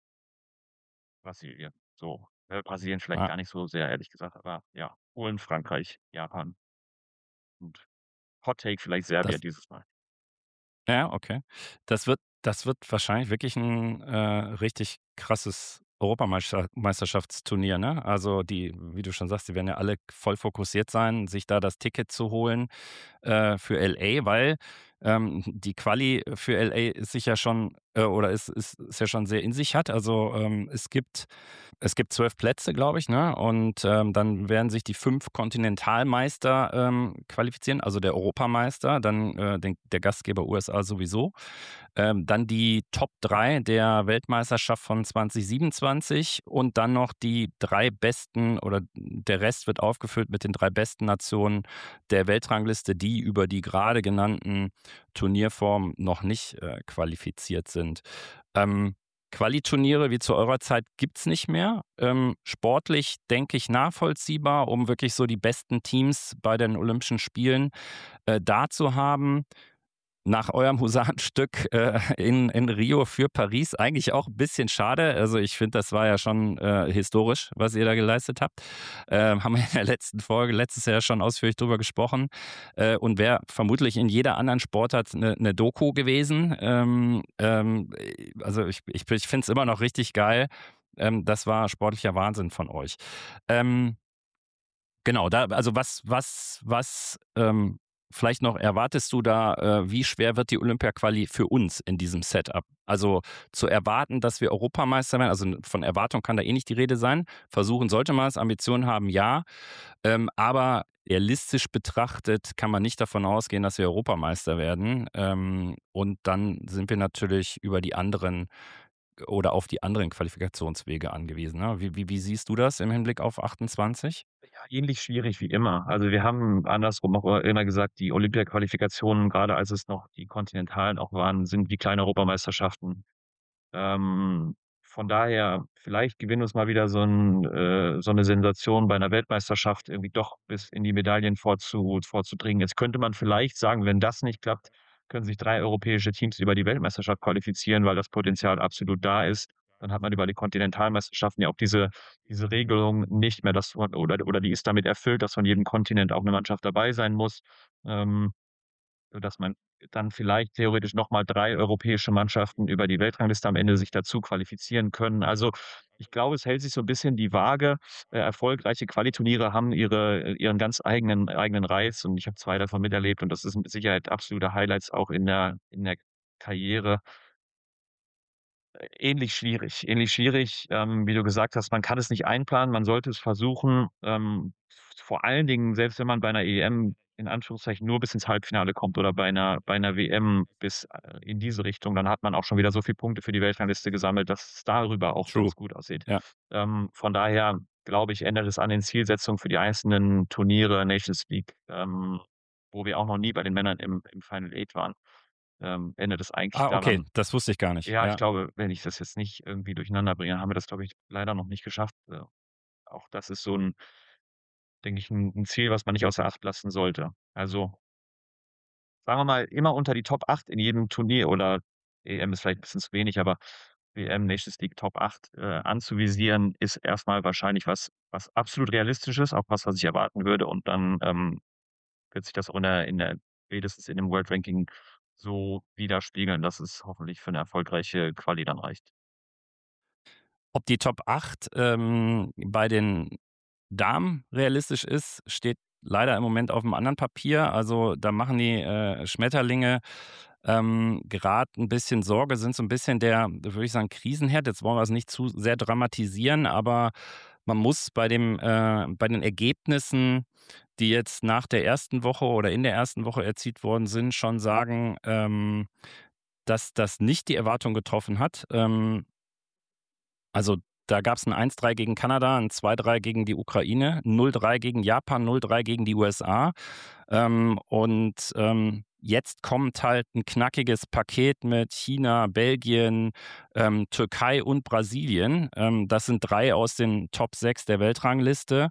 Brasilien. So, Brasilien vielleicht Ja, gar nicht so sehr, ehrlich gesagt, aber ja, Polen, Frankreich, Japan und Hot Take vielleicht Serbien das dieses Mal. ja, okay. Das wird wahrscheinlich wirklich ein richtig krasses Meisterschaftsturnier, ne? Also, die wie du schon sagst, die werden ja alle voll fokussiert sein, sich da das Ticket zu holen, für LA, weil, die Quali für LA ist sich ja schon oder ist ja schon sehr in sich hat. Also, es gibt 12 Plätze, glaube ich, ne? Und, dann werden sich die 5 Kontinentalmeister, qualifizieren, also der Europameister, dann, der Gastgeber USA sowieso. Dann die Top 3 der Weltmeisterschaft von 2027 und dann noch die 3 besten oder der Rest wird aufgefüllt mit den 3 besten Nationen der Weltrangliste, die über die gerade genannten Turnierformen noch nicht, qualifiziert sind. Ähm, Qualiturniere wie zu eurer Zeit gibt's nicht mehr. Sportlich denke ich nachvollziehbar, um wirklich so die besten Teams bei den Olympischen Spielen, da zu haben. Nach eurem Husarenstück, in Rio für Paris eigentlich auch 'n bisschen schade. Also, ich finde, das war ja schon, historisch, was ihr da geleistet habt. Haben wir in der letzten Folge letztes Jahr schon ausführlich drüber gesprochen, und wäre vermutlich in jeder anderen Sportart 'ne Doku gewesen. Also, ich finde es immer noch richtig geil. Das war sportlicher Wahnsinn von euch. Ähm Genau, da also was vielleicht noch erwartest du da, wie schwer wird die Olympia-Quali für uns in diesem Setup? Also, zu erwarten, dass wir Europameister werden, also, von Erwartung kann da eh nicht die Rede sein. Versuchen sollte man es, Ambitionen haben, ja. Aber realistisch betrachtet kann man nicht davon ausgehen, dass wir Europameister werden. Und dann sind wir natürlich über die anderen oder auf die anderen Qualifikationswege angewiesen, ne? Wie siehst du das im Hinblick auf 28? Ja, ähnlich schwierig wie immer. Also, wir haben andersrum auch immer gesagt, die Olympia-Qualifikationen, grade als es noch die Kontinentalen auch waren, sind wie kleine Europameisterschaften. Von daher, vielleicht gewinnen uns mal wieder so 'ne Sensation bei 'ner Weltmeisterschaft, irgendwie doch bis in die Medaillen vorzudringen. Jetzt könnte man vielleicht sagen, wenn das nicht klappt, können sich 3 europäische Teams über die Weltmeisterschaft qualifizieren, weil das Potenzial absolut da ist. Dann hat man über die Kontinentalmeisterschaften ja auch diese Regelung nicht mehr, dass man oder die ist damit erfüllt, dass von jedem Kontinent auch 'ne Mannschaft dabei sein muss. Ähm Sodass man dann vielleicht theoretisch noch mal 3 europäische Mannschaften über die Weltrangliste am Ende sich dazu qualifizieren können. Also, ich glaube, es hält sich so 'n bisschen die Waage. Erfolgreiche Qualiturniere haben ihren ganz eigenen Reiz und ich habe 2 davon miterlebt und das ist mit Sicherheit absolute Highlights auch in der Karriere. Ähnlich schwierig, wie du gesagt hast, man kann es nicht einplanen, man sollte es versuchen. Vor allen Dingen, selbst wenn man bei 'ner EM in Anführungszeichen nur bis ins Halbfinale kommt oder bei 'ner WM bis, in diese Richtung, dann hat man auch schon wieder so viel Punkte für die Weltrangliste gesammelt, dass es darüber auch True. sonst gut aussieht. Ja. Von daher glaube ich, ändert es an den Zielsetzungen für die einzelnen Turniere, Nations League, wo wir auch noch nie bei den Männern im Final Eight waren, endet es eigentlich Ah, okay, daran. das wusste ich gar nicht. Ja, ich Ja. glaube, wenn ich das jetzt nicht irgendwie durcheinander bringe, haben wir das, glaube ich, leider noch nicht geschafft. Auch das ist so 'n, denke ich, 'n Ziel, was man nicht außer Acht lassen sollte. Also, sagen wir mal, immer unter die Top 8 in jedem Turnier oder EM ist vielleicht 'n bisschen zu wenig, aber WM, Nations League Top 8, anzuvisieren, ist erst mal wahrscheinlich was absolut Realistisches, auch was ich erwarten würde. Und dann, wird sich das auch in der spätestens in dem World Ranking so widerspiegeln, dass es hoffentlich für 'ne erfolgreiche Quali dann reicht. Ob die Top 8 bei den Damen realistisch ist, steht leider im Moment auf 'm anderen Papier. Also, da machen die, Schmetterlinge, grad 'n bisschen Sorge, sind so 'n bisschen der, würde ich sagen, Krisenherd. Jetzt wollen wir es nicht zu sehr dramatisieren, aber man muss bei den Ergebnissen, die jetzt nach der ersten Woche oder in der ersten Woche erzielt worden sind, schon sagen, dass das nicht die Erwartung getroffen hat. Also, da gab's 'n 1:3 gegen Kanada, 'n 2:3 gegen die Ukraine, 0:3 gegen Japan, 0:3 gegen die USA. Jetzt kommt halt 'n knackiges Paket mit China, Belgien, Türkei und Brasilien. Das sind 3 aus den Top 6 der Weltrangliste.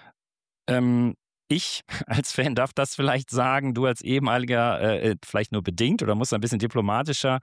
Ich als Fan darf das vielleicht sagen, du als ehemaliger, vielleicht nur bedingt oder musst ein bisschen diplomatischer,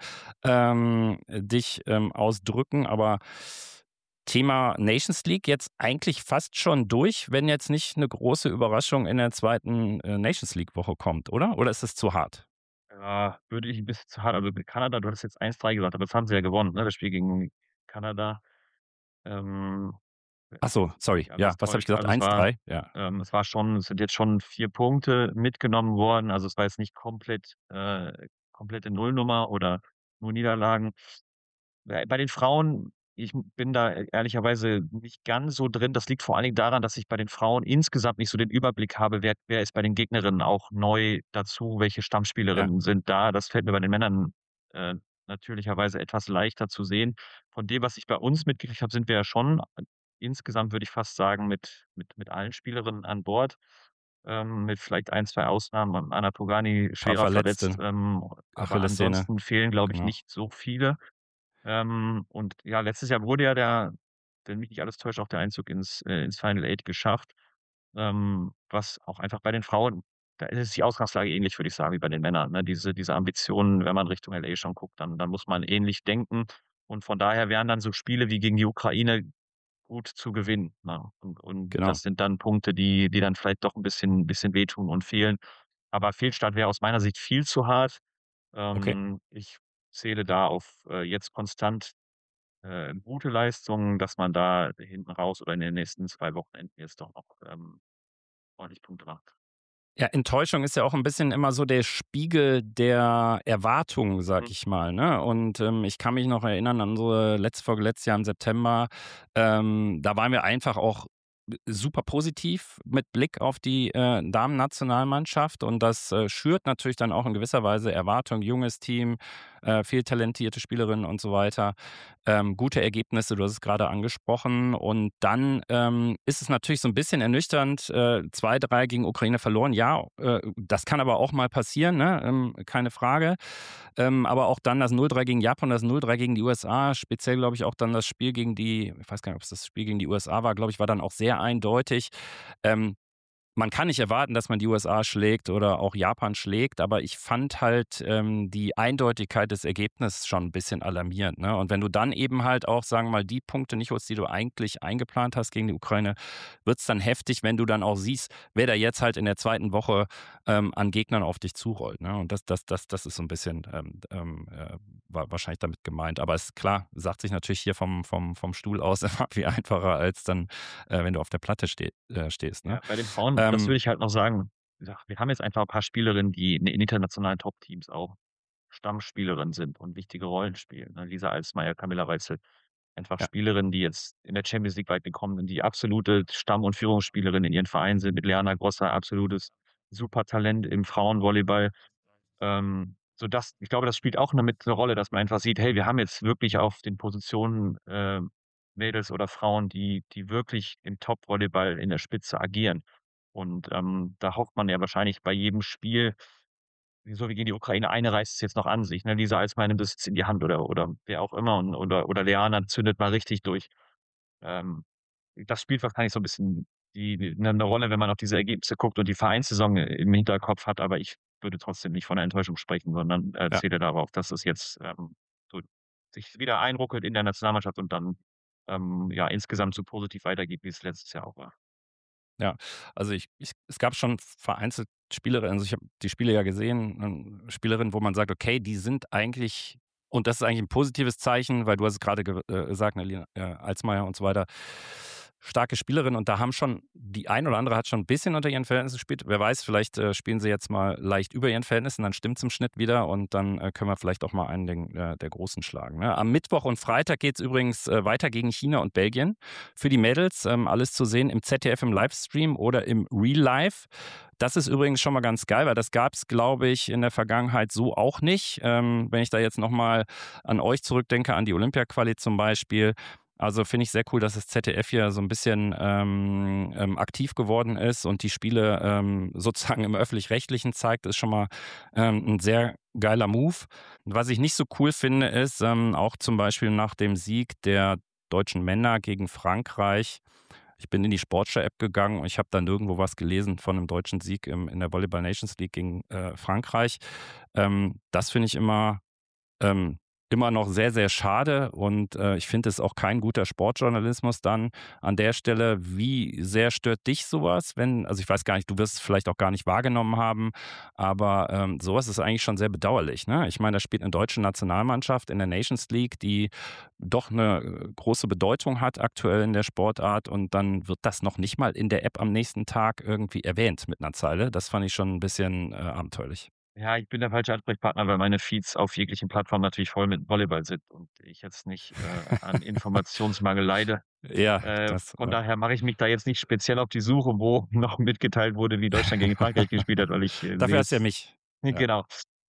dich, ausdrücken, aber Thema Nations League jetzt eigentlich fast schon durch, wenn jetzt nicht eine große Überraschung in der zweiten Nations League-Woche kommt, oder? Oder ist es zu hart? Ja, würde ich 'n bisschen zu hart, also, mit Kanada, du hattest jetzt 1:3 gesagt, aber das haben sie ja gewonnen, ne, das Spiel gegen Kanada. Ähm, Ach so, Wenn sorry. mich Ja, alles was habe ich täuscht. gesagt? Also, 1:3? Ja. es war schon, es sind jetzt schon 4 Punkte mitgenommen worden. Also, es war jetzt nicht komplette Nullnummer oder nur Niederlagen. Bei den Frauen, ich bin da ehrlicherweise nicht ganz so drin. Das liegt vor allen Dingen daran, dass ich bei den Frauen insgesamt nicht so den Überblick habe, wer ist bei den Gegnerinnen auch neu dazu, welche Ja, Stammspielerinnen sind da. Das fällt mir bei den Männern, äh, natürlicherweise etwas leichter zu sehen. Von dem, was ich bei uns mitgekriegt habe, sind wir ja schon insgesamt, würde ich fast sagen, mit allen Spielerinnen an Bord, mit vielleicht ein 2 Ausnahmen. Anna Pogani paar schwerer verletzt, Verletzte, aber Achillessehne, ansonsten fehlen, glaube ich, genau. nicht so viele. Und ja, letztes Jahr wurde ja der, wenn mich nicht alles täuscht, auch der Einzug ins Final Eight geschafft, was auch einfach bei den Frauen, da ist die Ausgangslage ähnlich, würde ich sagen, wie bei den Männern, ne? Diese Ambitionen, wenn man Richtung LA schon guckt, dann muss man ähnlich denken. Und von daher wären dann so Spiele wie gegen die Ukraine gut zu gewinnen, ne? Und Genau. das sind dann Punkte, die dann vielleicht doch 'n bisschen wehtun und fehlen. Aber Fehlstart wäre aus meiner Sicht viel zu hart. Okay. Ich zähle da auf, jetzt konstant, gute Leistungen, dass man da hinten raus oder in den nächsten 2 Wochenenden jetzt doch noch, ordentlich Punkte macht. Ja, Enttäuschung ist ja auch ein bisschen immer so der Spiegel der Erwartungen, sag Mhm. ich mal, ne? Und, ich kann mich noch erinnern an unsere vorletztes Jahr im September. Da waren wir einfach auch super positiv mit Blick auf die, Damen-Nationalmannschaft und das, schürt natürlich dann auch in gewisser Weise Erwartung. Junges Team, viel talentierte Spielerinnen und so weiter. Gute Ergebnisse, du hast es gerade angesprochen. Und dann, ist es natürlich so ein bisschen ernüchternd, 2:3 gegen Ukraine verloren. Ja, das kann aber auch mal passieren, ne? Keine Frage. Aber auch dann das 0:3 gegen Japan, das 0:3 gegen die USA, speziell, glaube ich, auch dann das Spiel gegen die, ich weiß gar nicht, ob es das Spiel gegen die USA war, glaube ich, war dann auch sehr eindeutig. Ähm, Man kann nicht erwarten, dass man die USA schlägt oder auch Japan schlägt, aber ich fand halt, die Eindeutigkeit des Ergebnisses schon ein bisschen alarmierend, ne? Und wenn du dann eben halt auch, sagen wir mal, die Punkte nicht holst, die du eigentlich eingeplant hast gegen die Ukraine, wird's dann heftig, wenn du dann auch siehst, wer da jetzt halt in der zweiten Woche, an Gegnern auf dich zurollt, ne? Und das ist so ein bisschen, wahrscheinlich damit gemeint. Aber ist klar, sagt sich natürlich hier vom Stuhl aus immer viel einfacher als dann, wenn du auf der Platte stehst, ne? Ja, bei den Frauen, das Ähm, würde ich halt noch sagen, ja, wir haben jetzt einfach 'n paar Spielerinnen, die in internationalen Top-Teams auch Stammspielerinnen sind und wichtige Rollen spielen, ne? Lisa Alsmeyer, Camilla Reitzl, einfach ja, Spielerinnen, die jetzt in der Champions League weit gekommen sind, die absolute Stamm und Führungsspielerinnen in ihren Vereinen sind, mit Liana Grossa absolutes super Talent im Frauenvolleyball. Sodass ich glaube, das spielt auch 'ne Rolle, dass man einfach sieht: „Hey, wir haben jetzt wirklich auf den Positionen, Mädels oder Frauen, die wirklich im Top-Volleyball in der Spitze agieren.“ Und, da hofft man ja wahrscheinlich bei jedem Spiel, so wie gegen die Ukraine, eine reißt es jetzt noch an sich, ne? Lisa Eismeier nimmt es jetzt in die Hand oder wer auch immer oder Leana zündet mal richtig durch. Ähm, Das spielt wahrscheinlich so 'n bisschen 'ne Rolle, wenn man auf diese Ergebnisse guckt und die Vereinssaison im Hinterkopf hat, aber ich würde trotzdem nicht von 'ner Enttäuschung sprechen, sondern, Ja. zähle darauf, dass es jetzt, so sich wieder einruckelt in der Nationalmannschaft und dann, ja, insgesamt so positiv weitergeht, wie es letztes Jahr auch war. Ja, also es gab schon vereinzelt Spielerinnen, also ich habe die Spiele ja gesehen, Spielerinnen, wo man sagt: „Okay, die sind eigentlich“, und das ist eigentlich ein positives Zeichen, weil du hast es grade gesagt, ne, Lina Alsmeier und so weiter. Starke Spielerin, und da haben schon die ein oder andere hat schon ein bisschen unter ihren Verhältnissen gespielt. Wer weiß, vielleicht, spielen sie jetzt mal leicht über ihren Verhältnissen, dann stimmt's im Schnitt wieder und dann, können wir vielleicht auch mal einen der Großen schlagen, ne? Am Mittwoch und Freitag geht's übrigens, weiter gegen China und Belgien. Für die Mädels, alles zu sehen im ZDF im Livestream oder im Real Life. Das ist übrigens schon mal ganz geil, weil das gab's, glaube ich, in der Vergangenheit so auch nicht. Wenn ich da jetzt noch mal an euch zurückdenke, an die Olympia-Quali zum Beispiel. Also, finde ich sehr cool, dass das ZDF hier so ein bisschen, aktiv geworden ist und die Spiele, sozusagen im Öffentlich-Rechtlichen zeigt, ist schon mal, 'n sehr geiler Move. Was ich nicht so cool finde, ist, auch zum Beispiel nach dem Sieg der deutschen Männer gegen Frankreich. Ich bin in die Sportschau-App gegangen und ich habe da nirgendwo was gelesen von einem deutschen Sieg in der Volleyball Nations League gegen, Frankreich. Das finde ich ähm, immer noch sehr, sehr schade, und, ich finde es auch kein guter Sportjournalismus dann an der Stelle. Wie sehr stört dich sowas, wenn, also, ich weiß gar nicht, du wirst es vielleicht auch gar nicht wahrgenommen haben, aber, so ist eigentlich schon sehr bedauerlich, ne? Ich meine, da spielt eine deutsche Nationalmannschaft in der Nations League, die doch eine große Bedeutung hat aktuell in der Sportart, und dann wird das noch nicht mal in der App am nächsten Tag irgendwie erwähnt mit einer Zeile. Das fand ich schon ein bisschen, abenteuerlich. Ja, ich bin der falsche Ansprechpartner, weil meine Feeds auf jeglichen Plattformen natürlich voll mit Volleyball sind und ich jetzt nicht, an Informationsmangel leide. Ja, das, Von daher mache ich mich da jetzt nicht speziell auf die Suche, wo noch mitgeteilt wurde, wie Deutschland gegen Frankreich gespielt hat, weil ich, dafür sehe hast du ja es mich. Ja. genau.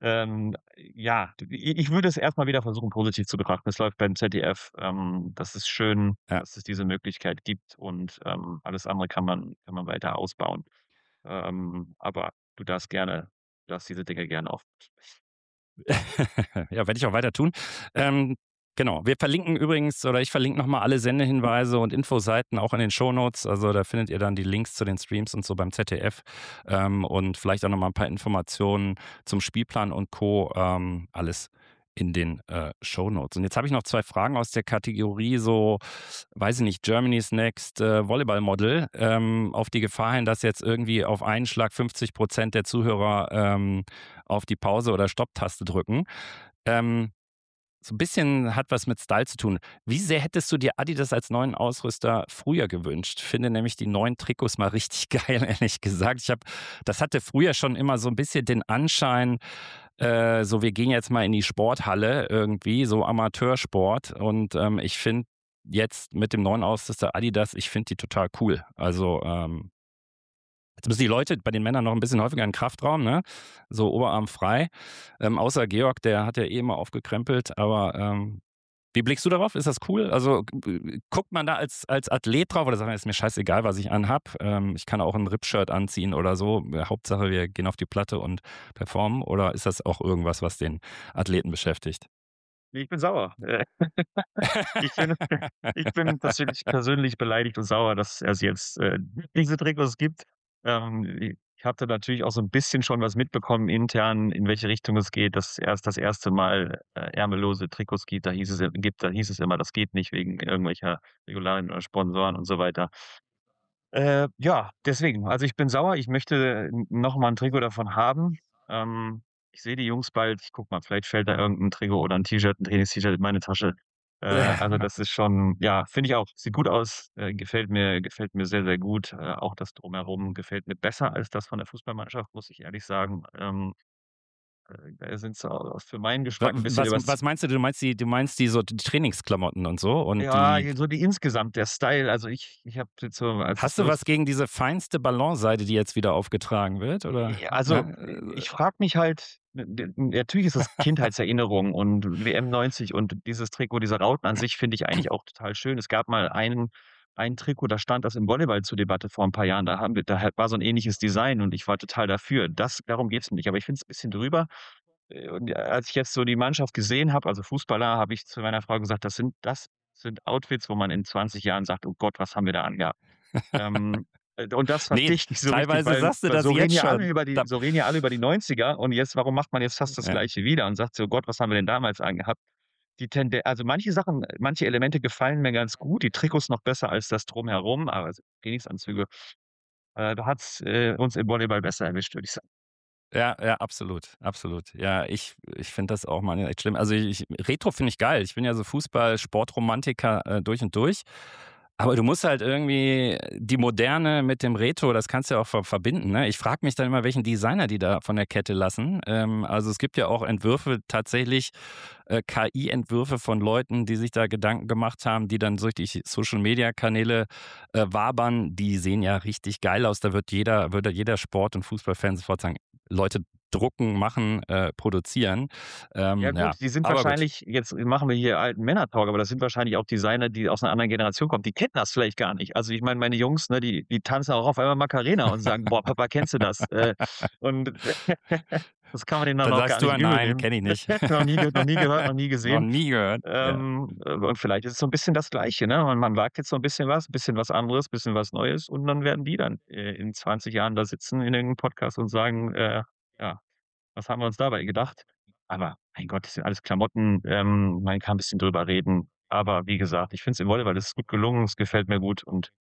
Ja, ich würde es erst mal wieder versuchen, positiv zu betrachten. Es läuft beim ZDF. Das ist schön, Ja. dass es diese Möglichkeit gibt und, alles andere kann man weiter ausbauen. Aber du darfst diese Dinge gerne offen besprechen. Ja, werde ich auch weiter tun. Ähm, genau. Wir verlinken übrigens, oder ich verlinke noch mal alle Sendehinweise und Infoseiten auch in den Shownotes. Also, da findet ihr dann die Links zu den Streams und so beim ZDF, und vielleicht auch noch mal 'n paar Informationen zum Spielplan und Co. Alles in den, Shownotes. Und jetzt habe ich noch 2 Fragen aus der Kategorie so, weiß ich nicht, Germany's Next, Volleyball-Model, auf die Gefahr hin, dass jetzt irgendwie auf einen Schlag 50% der Zuhörer, auf die Pause- oder Stopptaste drücken. Ähm, so ein bisschen hat was mit Style zu tun. Wie sehr hättest du dir Adidas als neuen Ausrüster früher gewünscht? Finde nämlich die neuen Trikots mal richtig geil, ehrlich gesagt. Das hatte früher schon immer so ein bisschen den Anschein, so wir gehen jetzt mal in die Sporthalle irgendwie, so Amateursport. Und, ich finde jetzt mit dem neuen Ausrüster Adidas, ich finde die total cool. Also, jetzt müssen die Leute bei den Männern noch ein bisschen häufiger in den Kraftraum, ne? So Oberarm frei. Außer Georg, der hat ja eh immer aufgekrempelt, aber, wie blickst du darauf? Ist das cool? Also, guckt man da als Athlet drauf oder sagt man: „Ist mir scheißegal, was ich anhab. Ich kann auch ein Ripshirt anziehen oder so. Hauptsache, wir gehen auf die Platte und performen“, oder ist das auch irgendwas, was den Athleten beschäftigt? Ne, ich bin sauer. Ich bin ich bin persönlich beleidigt und sauer, dass es jetzt, diese Trikots gibt. Ich hatte natürlich auch so 'n bisschen schon was mitbekommen intern, in welche Richtung es geht, dass erst das erste Mal, ärmellose Trikots da hieß es immer, das geht nicht wegen irgendwelcher Regularien oder Sponsoren und so weiter. Ja, deswegen. Also, ich bin sauer. Ich möchte noch mal 'n Trikot davon haben. Ich sehe die Jungs bald. Ich gucke mal, vielleicht fällt da irgend 'n Trikot oder 'n T-Shirt 'n Trainingst-Shirt in meine Tasche. Also, das ist schon ja, finde ich auch. Sieht gut aus, gefällt mir sehr, sehr gut. Auch das Drumherum gefällt mir besser als das von der Fußballmannschaft, muss ich ehrlich sagen. da sind sie für meinen Wa Geschmack ein bisschen was übers was meinst du? Du meinst die so die Trainingsklamotten und so und ja, die so die insgesamt der Style. Also, ich habe jetzt so als ich hast du so was gegen diese feinste Ballonseide, die jetzt wieder aufgetragen wird, oder? also, Ja, ich frage mich halt, natürlich ist das Kindheitserinnerung und WM 90 und dieses Trikot, diese Rauten an sich finde ich eigentlich auch total schön. Es gab mal ein Trikot, da stand das im Volleyball zur Debatte vor 'n paar Jahren. Da war so 'n ähnliches Design und ich war total dafür. Darum geht's mir nicht. Aber ich finde es 'n bisschen drüber. Und als ich jetzt so die Mannschaft gesehen habe, also Fußballer, habe ich zu meiner Frau gesagt: „Das sind Outfits, wo man in 20 Jahren sagt: ‚Oh Gott, was haben wir da angehabt?'" Ähm, und das ne, verstehe ich nicht so richtig, teilweise weil sagst du das jetzt schon. Da so reden ja alle über die 90er und jetzt warum macht man jetzt fast das ja. Gleiche wieder und sagt so: „Oh Gott, was haben wir denn damals angehabt?" Also manche Sachen, manche Elemente gefallen mir ganz gut, die Trikots noch besser als das Drumherum, aber so Trainingsanzüge, da hat's, uns im Volleyball besser erwischt, würde ich sagen. Ja, ja, absolut, absolut. Ja, ich finde das auch mal echt schlimm. Also, Retro finde ich geil. Ich bin ja so Fußball-Sportromantiker, durch und durch. Aber du musst halt irgendwie die Moderne mit dem Retro, das kannst du ja auch verbinden, ne? Ich frage mich dann immer, welchen Designer die da von der Kette lassen. Also, es gibt ja auch Entwürfe tatsächlich, KI-Entwürfe von Leuten, die sich da Gedanken gemacht haben, die dann durch die Social-Media-Kanäle, wabern. Die sehen ja richtig geil aus. Da würde jeder Sport und Fußballfan sofort sagen: Leute drucken, machen, produzieren. Ja Ja, gut, die sind aber gut. wahrscheinlich jetzt machen wir hier alten Männer-Talk, aber das sind wahrscheinlich auch Designer, die aus 'ner anderen Generation kommen. Die kennen das vielleicht gar nicht. Also, ich meine, meine Jungs, ne, die tanzen auch auf einmal Macarena und sagen: „Boah, Papa, kennst du das?" Und das kann man denen dann Dann auch gar sagst du: nicht „Ah, übel nein, nehmen. kenne ich nicht. Noch nie gehört, noch nie Noch gesehen. nie gehört." Ja. Und vielleicht ist es so 'n bisschen das Gleiche, ne? Und man wagt jetzt so 'n bisschen was anderes, bisschen was Neues und dann werden die dann, in 20 Jahren da sitzen in irgend 'nem Podcast und sagen, ja: „Was haben wir uns dabei gedacht?" Aber mein Gott, das sind alles Klamotten, man kann 'n bisschen drüber reden. Aber wie gesagt, ich finde es im Volleyball ist gut gelungen, es gefällt mir gut und,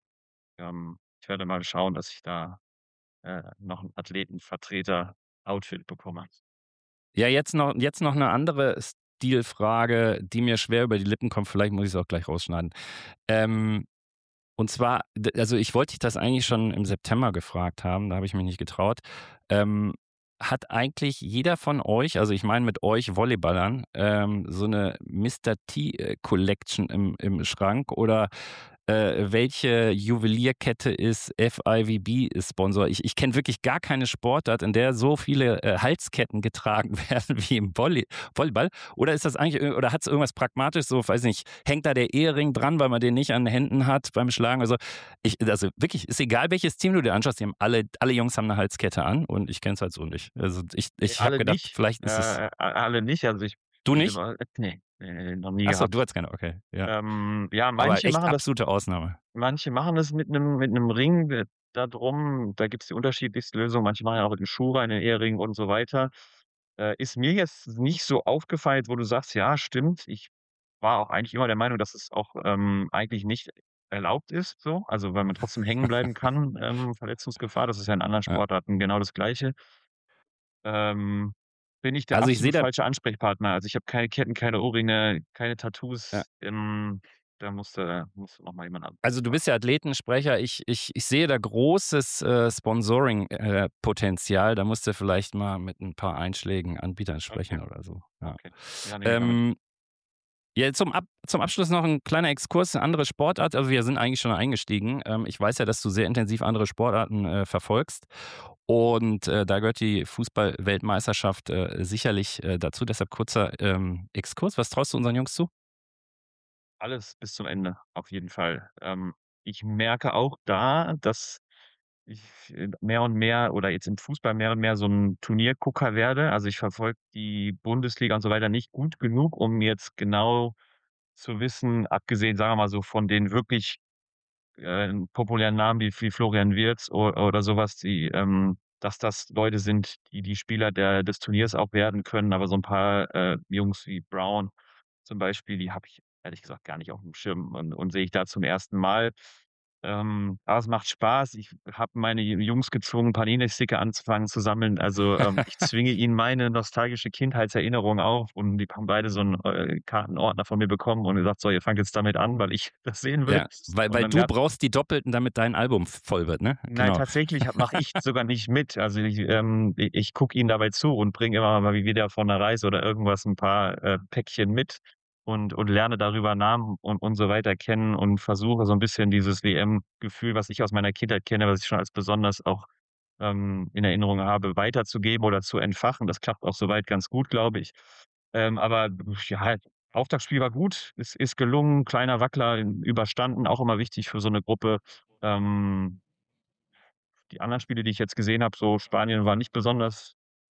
ich werde mal schauen, dass ich da, noch 'n Athletenvertreter-Outfit bekomme. Ja, jetzt noch eine andere Stilfrage, die mir schwer über die Lippen kommt. Vielleicht muss ich's auch gleich rausschneiden. Ähm, und zwar, also, ich wollte dich das eigentlich schon im September gefragt haben, da habe ich mich nicht getraut. Ähm, hat eigentlich jeder von euch, also, ich meine mit euch Volleyballern, so eine Mr. T, Collection im Schrank oder welche Juwelierkette ist FIVB Sponsor? Ich kenne wirklich gar keine Sportart, in der so viele, Halsketten getragen werden wie im Volleyball. Oder ist das eigentlich oder hat es irgendwas pragmatisch so, weiß nicht, hängt da der Ehering dran, weil man den nicht an den Händen hat beim Schlagen? Also wirklich, ist egal, welches Team du dir anschaust, die haben alle Jungs haben eine Halskette an und ich kenne es halt so nicht. Also, Ne, ich habe alle gedacht, nicht, vielleicht ist es alle nicht. Also, ich du bin nicht? immer ne, noch nie Ach so, gehabt. du hattest keine, okay, ja. Ja, Aber echt absolute Ausnahme. manche machen das mit 'nem Ring, da drum. Da gibt's die unterschiedlichsten Lösungen. Manche machen ja auch mit 'nem Schuh rein, 'nen Ehering und so weiter. Ist mir jetzt nicht so aufgefallen, wo du sagst: „Ja, stimmt." Ich war auch eigentlich immer der Meinung, dass es auch, eigentlich nicht erlaubt ist so, also, weil man trotzdem hängen bleiben kann, Verletzungsgefahr. Das ist ja in anderen Ja. Sportarten genau das Gleiche. Ähm, bin ich der Also, ich sehe absolut da falsche Ansprechpartner. Also, ich habe keine Ketten, keine Ohrringe, keine ja. Tattoos. Da musste noch mal jemand anderes Also, du fragen. bist ja Athletensprecher. Ich sehe da großes, Sponsoring, Potenzial. Da musst du vielleicht mal mit ein paar einschlägigen Anbietern Okay, sprechen oder so, ja. okay. Ja, nehme ich mal mit. Ähm, ja, zum Abschluss noch ein kleiner Exkurs, 'ne andere Sportart. Also, wir sind eigentlich schon eingestiegen. Ich weiß ja, dass du sehr intensiv andere Sportarten, verfolgst und, da gehört die Fußball-Weltmeisterschaft, sicherlich, dazu. Deshalb kurzer, Exkurs. Was traust du unseren Jungs zu? Alles bis zum Ende, auf jeden Fall. Ich merke auch da, dass ich, mehr und mehr oder jetzt im Fußball mehr und mehr so 'n Turniergucker werde. Also, ich verfolge die Bundesliga und so weiter nicht gut genug, um jetzt genau zu wissen, abgesehen, sagen wir mal so, von den wirklich, populären Namen wie Florian Wirtz oder so was, dass das Leute sind, die die Spieler des Turniers auch werden können. Aber so 'n paar, Jungs wie Brown zum Beispiel, die habe ich ehrlich gesagt gar nicht aufm Schirm und sehe ich da zum ersten Mal. Aber es macht Spaß. Ich habe meine Jungs gezwungen, Panini-Sticker anzufangen zu sammeln. Also, ich zwinge ihnen meine nostalgische Kindheitserinnerung auf und die haben beide so 'n, Kartenordner von mir bekommen und gesagt: „So, ihr fangt jetzt damit an, weil ich das sehen will.“ Ja, weil Und weil dann du lernt brauchst die Doppelten, damit dein Album voll wird, ne? nein, Genau. tatsächlich mache ich sogar nicht mit. Also, ich gucke ihnen dabei zu und bringe immer mal wieder von 'ner Reise oder irgendwas 'n paar, Päckchen mit und lerne darüber Namen und so weiter kennen und versuche so 'n bisschen dieses WM-Gefühl, was ich aus meiner Kindheit kenne, was ich schon als besonders auch, in Erinnerung habe, weiterzugeben oder zu entfachen. Das klappt auch so weit ganz gut, glaube ich. Aber ja, Auftaktspiel war gut, es ist gelungen, kleiner Wackler überstanden, auch immer wichtig für so 'ne Gruppe. Ähm Die anderen Spiele, die ich jetzt gesehen habe, so Spanien war nicht besonders.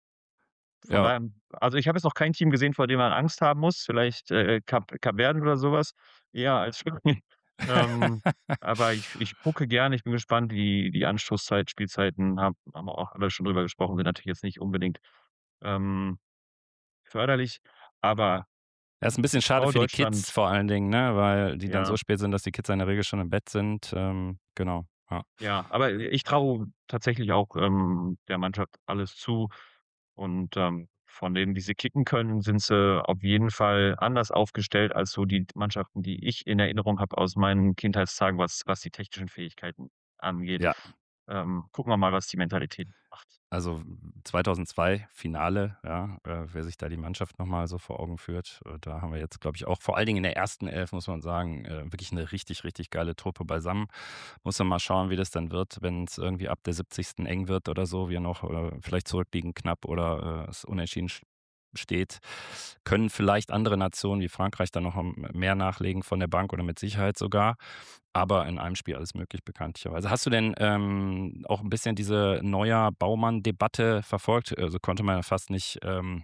Von Ja, daher also, ich habe jetzt noch kein Team gesehen, vor dem man Angst haben muss, vielleicht, Kapverden oder so was, eher als Spanien. Ähm, aber ich gucke gerne, ich bin gespannt. Die Anstoßzeit Spielzeiten haben wir auch alle schon drüber gesprochen, sind natürlich jetzt nicht unbedingt, ähm, förderlich, aber das ist 'n bisschen schade traue für die Kids Deutschland vor allen Dingen, ne, weil die dann ja. so spät sind, dass die Kids in der Regel schon im Bett sind. Genau, ja. Ja, aber ich traue tatsächlich auch, der Mannschaft alles zu und, von denen, die sie kicken können, sind sie auf jeden Fall anders aufgestellt als so die Mannschaften, die ich in Erinnerung habe aus meinen Kindheitstagen, was die technischen Fähigkeiten angeht. Ja, Gucken wir mal, was die Mentalität macht. also 2002 Finale, ja, wer sich da die Mannschaft noch mal so vor Augen führt, da haben wir jetzt, glaube ich, auch vor allen Dingen in der ersten Elf, muss man sagen, wirklich 'ne richtig, richtig geile Truppe beisammen. Muss man mal schauen, wie das dann wird, wenn's irgendwie ab der 70. eng wird oder so, wir noch, vielleicht zurückliegen knapp oder, es unentschieden steht. Können vielleicht andere Nationen wie Frankreich dann noch mehr nachlegen von der Bank oder mit Sicherheit sogar. Aber in einem Spiel alles möglich, bekanntlicherweise. Hast du denn, auch ein bisschen diese Neuer-Baumann-Debatte verfolgt? Also, konnte man ja fast nicht,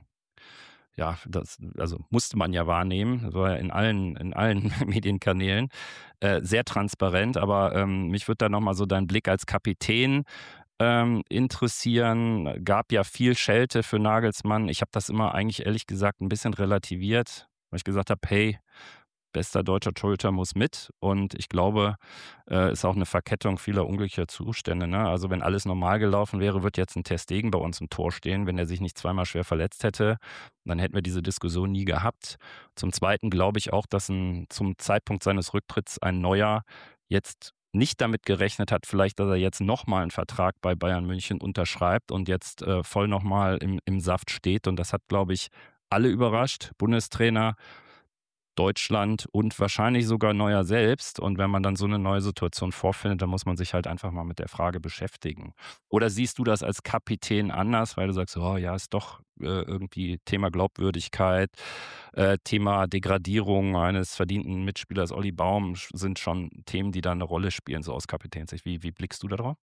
ja, das also, musste man ja wahrnehmen. Das war ja in allen Medienkanälen, sehr transparent. Aber, mich würde da noch mal so dein Blick als Kapitän, interessieren. Gab ja viel Schelte für Nagelsmann. Ich habe das immer eigentlich ehrlich gesagt ein bisschen relativiert, weil ich gesagt habe: „Hey, bester deutscher Torhüter muss mit.“ Und ich glaube, ist auch eine Verkettung vieler unglücklicher Zustände, ne? Also, wenn alles normal gelaufen wäre, würde jetzt 'n Ter Stegen bei uns im Tor stehen. Wenn er sich nicht zweimal schwer verletzt hätte, dann hätten wir diese Diskussion nie gehabt. Zum Zweiten glaube ich auch, dass zum Zeitpunkt seines Rücktritts ein Neuer jetzt nicht damit gerechnet hat, vielleicht, dass er jetzt noch mal 'n Vertrag bei Bayern München unterschreibt und jetzt, voll noch mal im Saft steht. Und das hat, glaube ich, alle überrascht. Bundestrainer, Deutschland und wahrscheinlich sogar Neuer selbst. Und wenn man dann so eine neue Situation vorfindet, dann muss man sich halt einfach mal mit der Frage beschäftigen. Oder siehst du das als Kapitän anders, weil du sagst: „Oh ja, ist doch, irgendwie Thema Glaubwürdigkeit, Thema Degradierung eines verdienten Mitspielers Olli Baum sind schon Themen, die da eine Rolle spielen, so aus Kapitänssicht.“ Wie blickst du da drauf?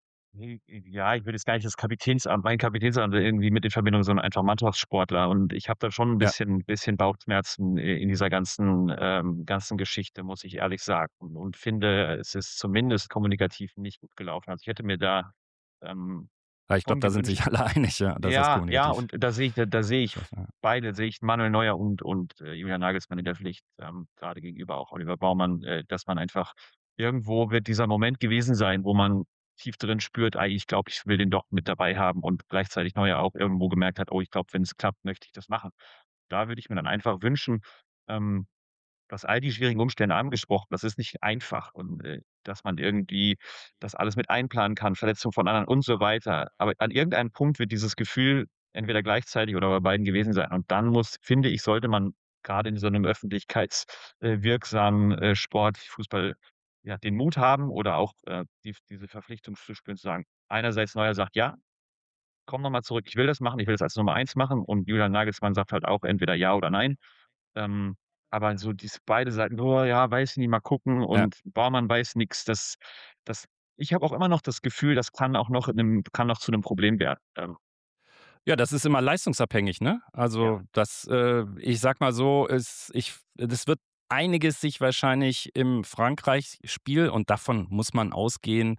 Ja, ich würde jetzt gar nicht das Kapitänsamt mein Kapitänsamt irgendwie mit in Verbindung, sondern einfach Mannschaftssportler. Und ich habe da schon 'n Ja. bisschen Bauchschmerzen in dieser ganzen Geschichte, muss ich ehrlich sagen. Und finde, es ist zumindest kommunikativ nicht gut gelaufen. Also, ich hätte mir da, ähm, Ja, ich glaube, schon da sind gewünscht. sich alle einig, ja, dass das Ja, ja, kommunikativ und da sehe ich scheiße, ja. beide sehe ich Manuel Neuer und Julian Nagelsmann in der Pflicht, grade gegenüber auch Oliver Baumann, dass man einfach irgendwo wird dieser Moment gewesen sein, wo man tief drin spürt: „Ei, ich glaube, ich will den doch mit dabei haben“, und gleichzeitig Neuer auch irgendwo gemerkt hat: „Oh, ich glaube, wenn es klappt, möchte ich das machen.“ Da würde ich mir dann einfach wünschen, ähm du all die schwierigen Umstände angesprochen. Das ist nicht einfach und, dass man irgendwie das alles mit einplanen kann, Verletzungen von anderen und so weiter. Aber an irgendeinem Punkt wird dieses Gefühl entweder gleichzeitig oder bei beiden gewesen sein. Und dann finde ich, sollte man gerade in so einem wirksamen, Sport wie Fußball, ja, den Mut haben oder auch, diese Verpflichtung zu spüren, zu sagen einerseits Neuer sagt: „Ja, komm noch mal zurück, ich will das machen, ich will das als Nummer eins machen.“ Und Julian Nagelsmann sagt halt auch entweder ja oder nein. Ähm, aber so beide Seiten: „Oh ja, weiß nicht, mal gucken“ Ja. und Baumann weiß nix, das ich habe auch immer noch das Gefühl, das kann noch zu 'nem Problem werden. Ja, das ist immer leistungsabhängig, ne? Ja, Also, das, ich sage mal so, das wird einiges sich wahrscheinlich im Frankreich-Spiel und davon muss man ausgehen,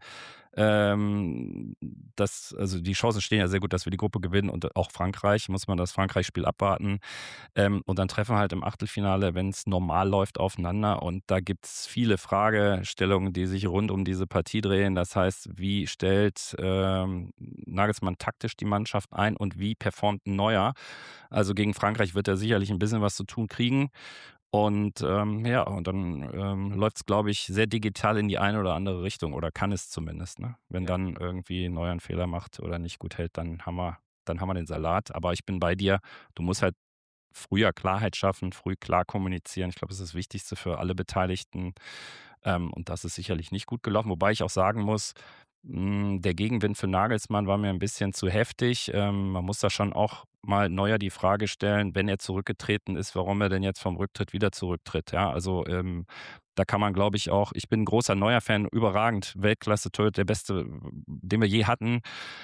also die Chancen stehen ja sehr gut, dass wir die Gruppe gewinnen und auch Frankreich, muss man das Frankreich-Spiel abwarten. Und dann treffen wir halt im Achtelfinale, wenn es normal läuft, aufeinander. Und da gibt es viele Fragestellungen, die sich rund um diese Partie drehen. Das heißt, wie stellt Nagelsmann taktisch die Mannschaft ein und wie performt ein Neuer? Also gegen Frankreich wird er sicherlich ein bisschen was zu tun kriegen. Und ja, und dann läuft es, glaube ich, sehr digital in die eine oder andere Richtung oder kann es zumindest. Ne? Wenn Ja. dann irgendwie Neuer einen Fehler macht oder nicht gut hält, dann haben wir den Salat. Aber ich bin bei dir. Du musst halt früher Klarheit schaffen, früh klar kommunizieren. Ich glaube, das ist das Wichtigste für alle Beteiligten. Und das ist sicherlich nicht gut gelaufen. Wobei ich auch sagen muss, der Gegenwind für Nagelsmann war mir ein bisschen zu heftig. Man muss da schon auch mal Neuer die Frage stellen, wenn er zurückgetreten ist, warum er denn jetzt vom Rücktritt wieder zurücktritt. Ja, also da kann man, glaube ich, auch, ich bin ein großer Neuer-Fan, überragend, Weltklasse-Torhüter, der beste, den wir je hatten.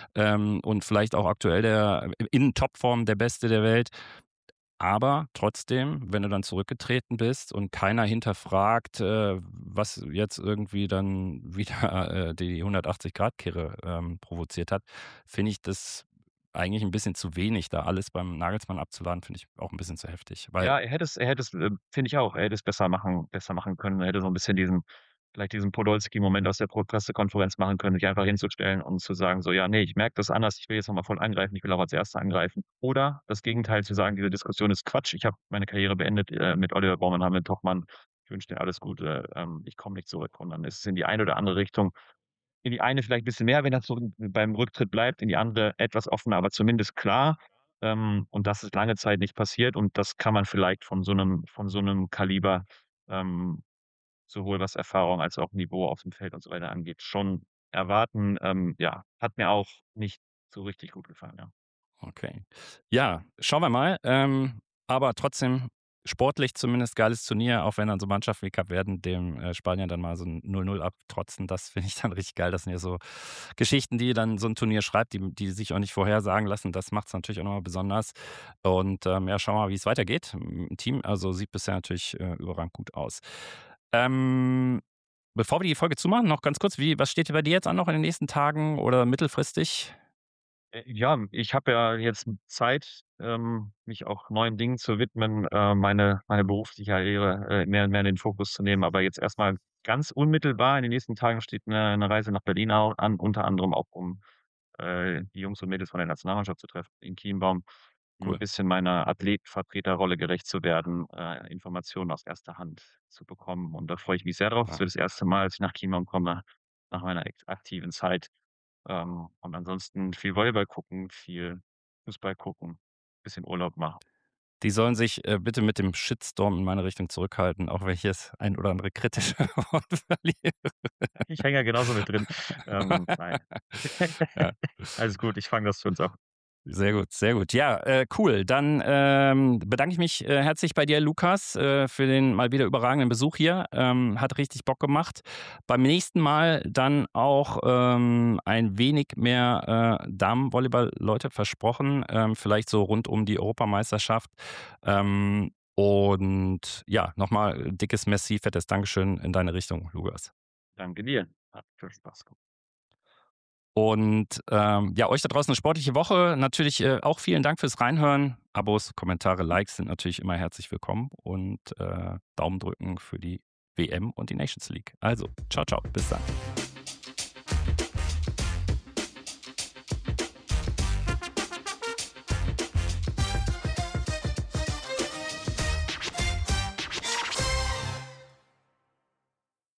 Und vielleicht auch aktuell in Topform der Beste der Welt. Aber trotzdem, wenn du dann zurückgetreten bist und keiner hinterfragt, was jetzt irgendwie dann wieder die 180-Grad-Kehre provoziert hat, finde ich das eigentlich ein bisschen zu wenig, da alles beim Nagelsmann abzuladen, finde ich auch ein bisschen zu heftig. Weil Ja, er hätte es, finde ich auch, er hätte es besser machen können. Er hätte so ein bisschen vielleicht diesen Podolski-Moment aus der Pressekonferenz machen können, sich einfach hinzustellen und zu sagen so: „Ja, nee, ich merke das anders, ich will jetzt noch mal voll angreifen, ich will auch als Erster angreifen.“ Oder das Gegenteil zu sagen: „Diese Diskussion ist Quatsch. Ich habe meine Karriere beendet, mit Oliver Baumann, Hamid Tochmann. Ich wünsche dir alles Gute, ich komme nicht zurück.“ Und dann ist es in die eine oder andere Richtung, in die eine vielleicht ein bisschen mehr, wenn er zurück beim Rücktritt bleibt, in die andere etwas offener, aber zumindest klar. Und das ist lange Zeit nicht passiert und das kann man vielleicht von so einem Kaliber, ähm, sowohl was Erfahrung als auch Niveau auf dem Feld und so weiter angeht, schon erwarten. Ja, hat mir auch nicht so richtig gut gefallen, ja. okay. Ja, schauen wir mal. Aber trotzdem sportlich zumindest geiles Turnier, auch wenn dann so Mannschaften wie Kapverden dem Spanier dann mal so ein 0-0 abtrotzen. Das finde ich dann richtig geil. Das sind ja so Geschichten, die dann so ein Turnier schreibt, die sich auch nicht vorhersagen lassen. Das macht es natürlich auch nochmal besonders. Und ja, schauen wir mal, wie es weitergeht. Im Team, also sieht bisher natürlich überragend gut aus. Ähm, Bevor wir die Folge zumachen, noch ganz kurz, was steht bei dir jetzt an noch in den nächsten Tagen oder mittelfristig? Ja, ich habe ja jetzt Zeit, mich auch neuen Dingen zu widmen, meine berufliche Karriere, mehr und mehr in den Fokus zu nehmen. Aber jetzt erstmal ganz unmittelbar in den nächsten Tagen steht eine Reise nach Berlin an, unter anderem auch, um, die Jungs und Mädels von der Nationalmannschaft zu treffen in Chiembaum, ein Cool. bisschen meiner Athletenvertreterrolle gerecht zu werden, Informationen aus erster Hand zu bekommen. Und da freue ich mich sehr drauf. Es Ja. wird das erste Mal, als ich nach Chiembaum komme, nach meiner aktiven Zeit. Und ansonsten viel Volleyball gucken, viel Fußball gucken, bisschen Urlaub machen. Die sollen sich bitte mit dem Shitstorm in meine Richtung zurückhalten, auch wenn ich jetzt ein oder andere kritische Wort verliere. Ich hänge ja genauso mit drin. Nein. Ja. Alles gut, ich fange das für uns ab. Sehr gut, sehr gut. Ja, cool. Dann bedanke ich mich herzlich bei dir, Lukas, für den mal wieder überragenden Besuch hier. Hat richtig Bock gemacht. Beim nächsten Mal dann auch ein wenig mehr Damenvolleyball, Leute, versprochen. Vielleicht so rund um die Europameisterschaft. Und ja, nochmal dickes Merci, fettes Dankeschön in deine Richtung, Lukas. Danke dir. Hat viel Spaß gemacht. Und ja, euch da draußen eine sportliche Woche. Natürlich auch vielen Dank fürs Reinhören. Abos, Kommentare, Likes sind natürlich immer herzlich willkommen. Und Daumen drücken für die WM und die Nations League. Also, ciao, ciao. Bis dann.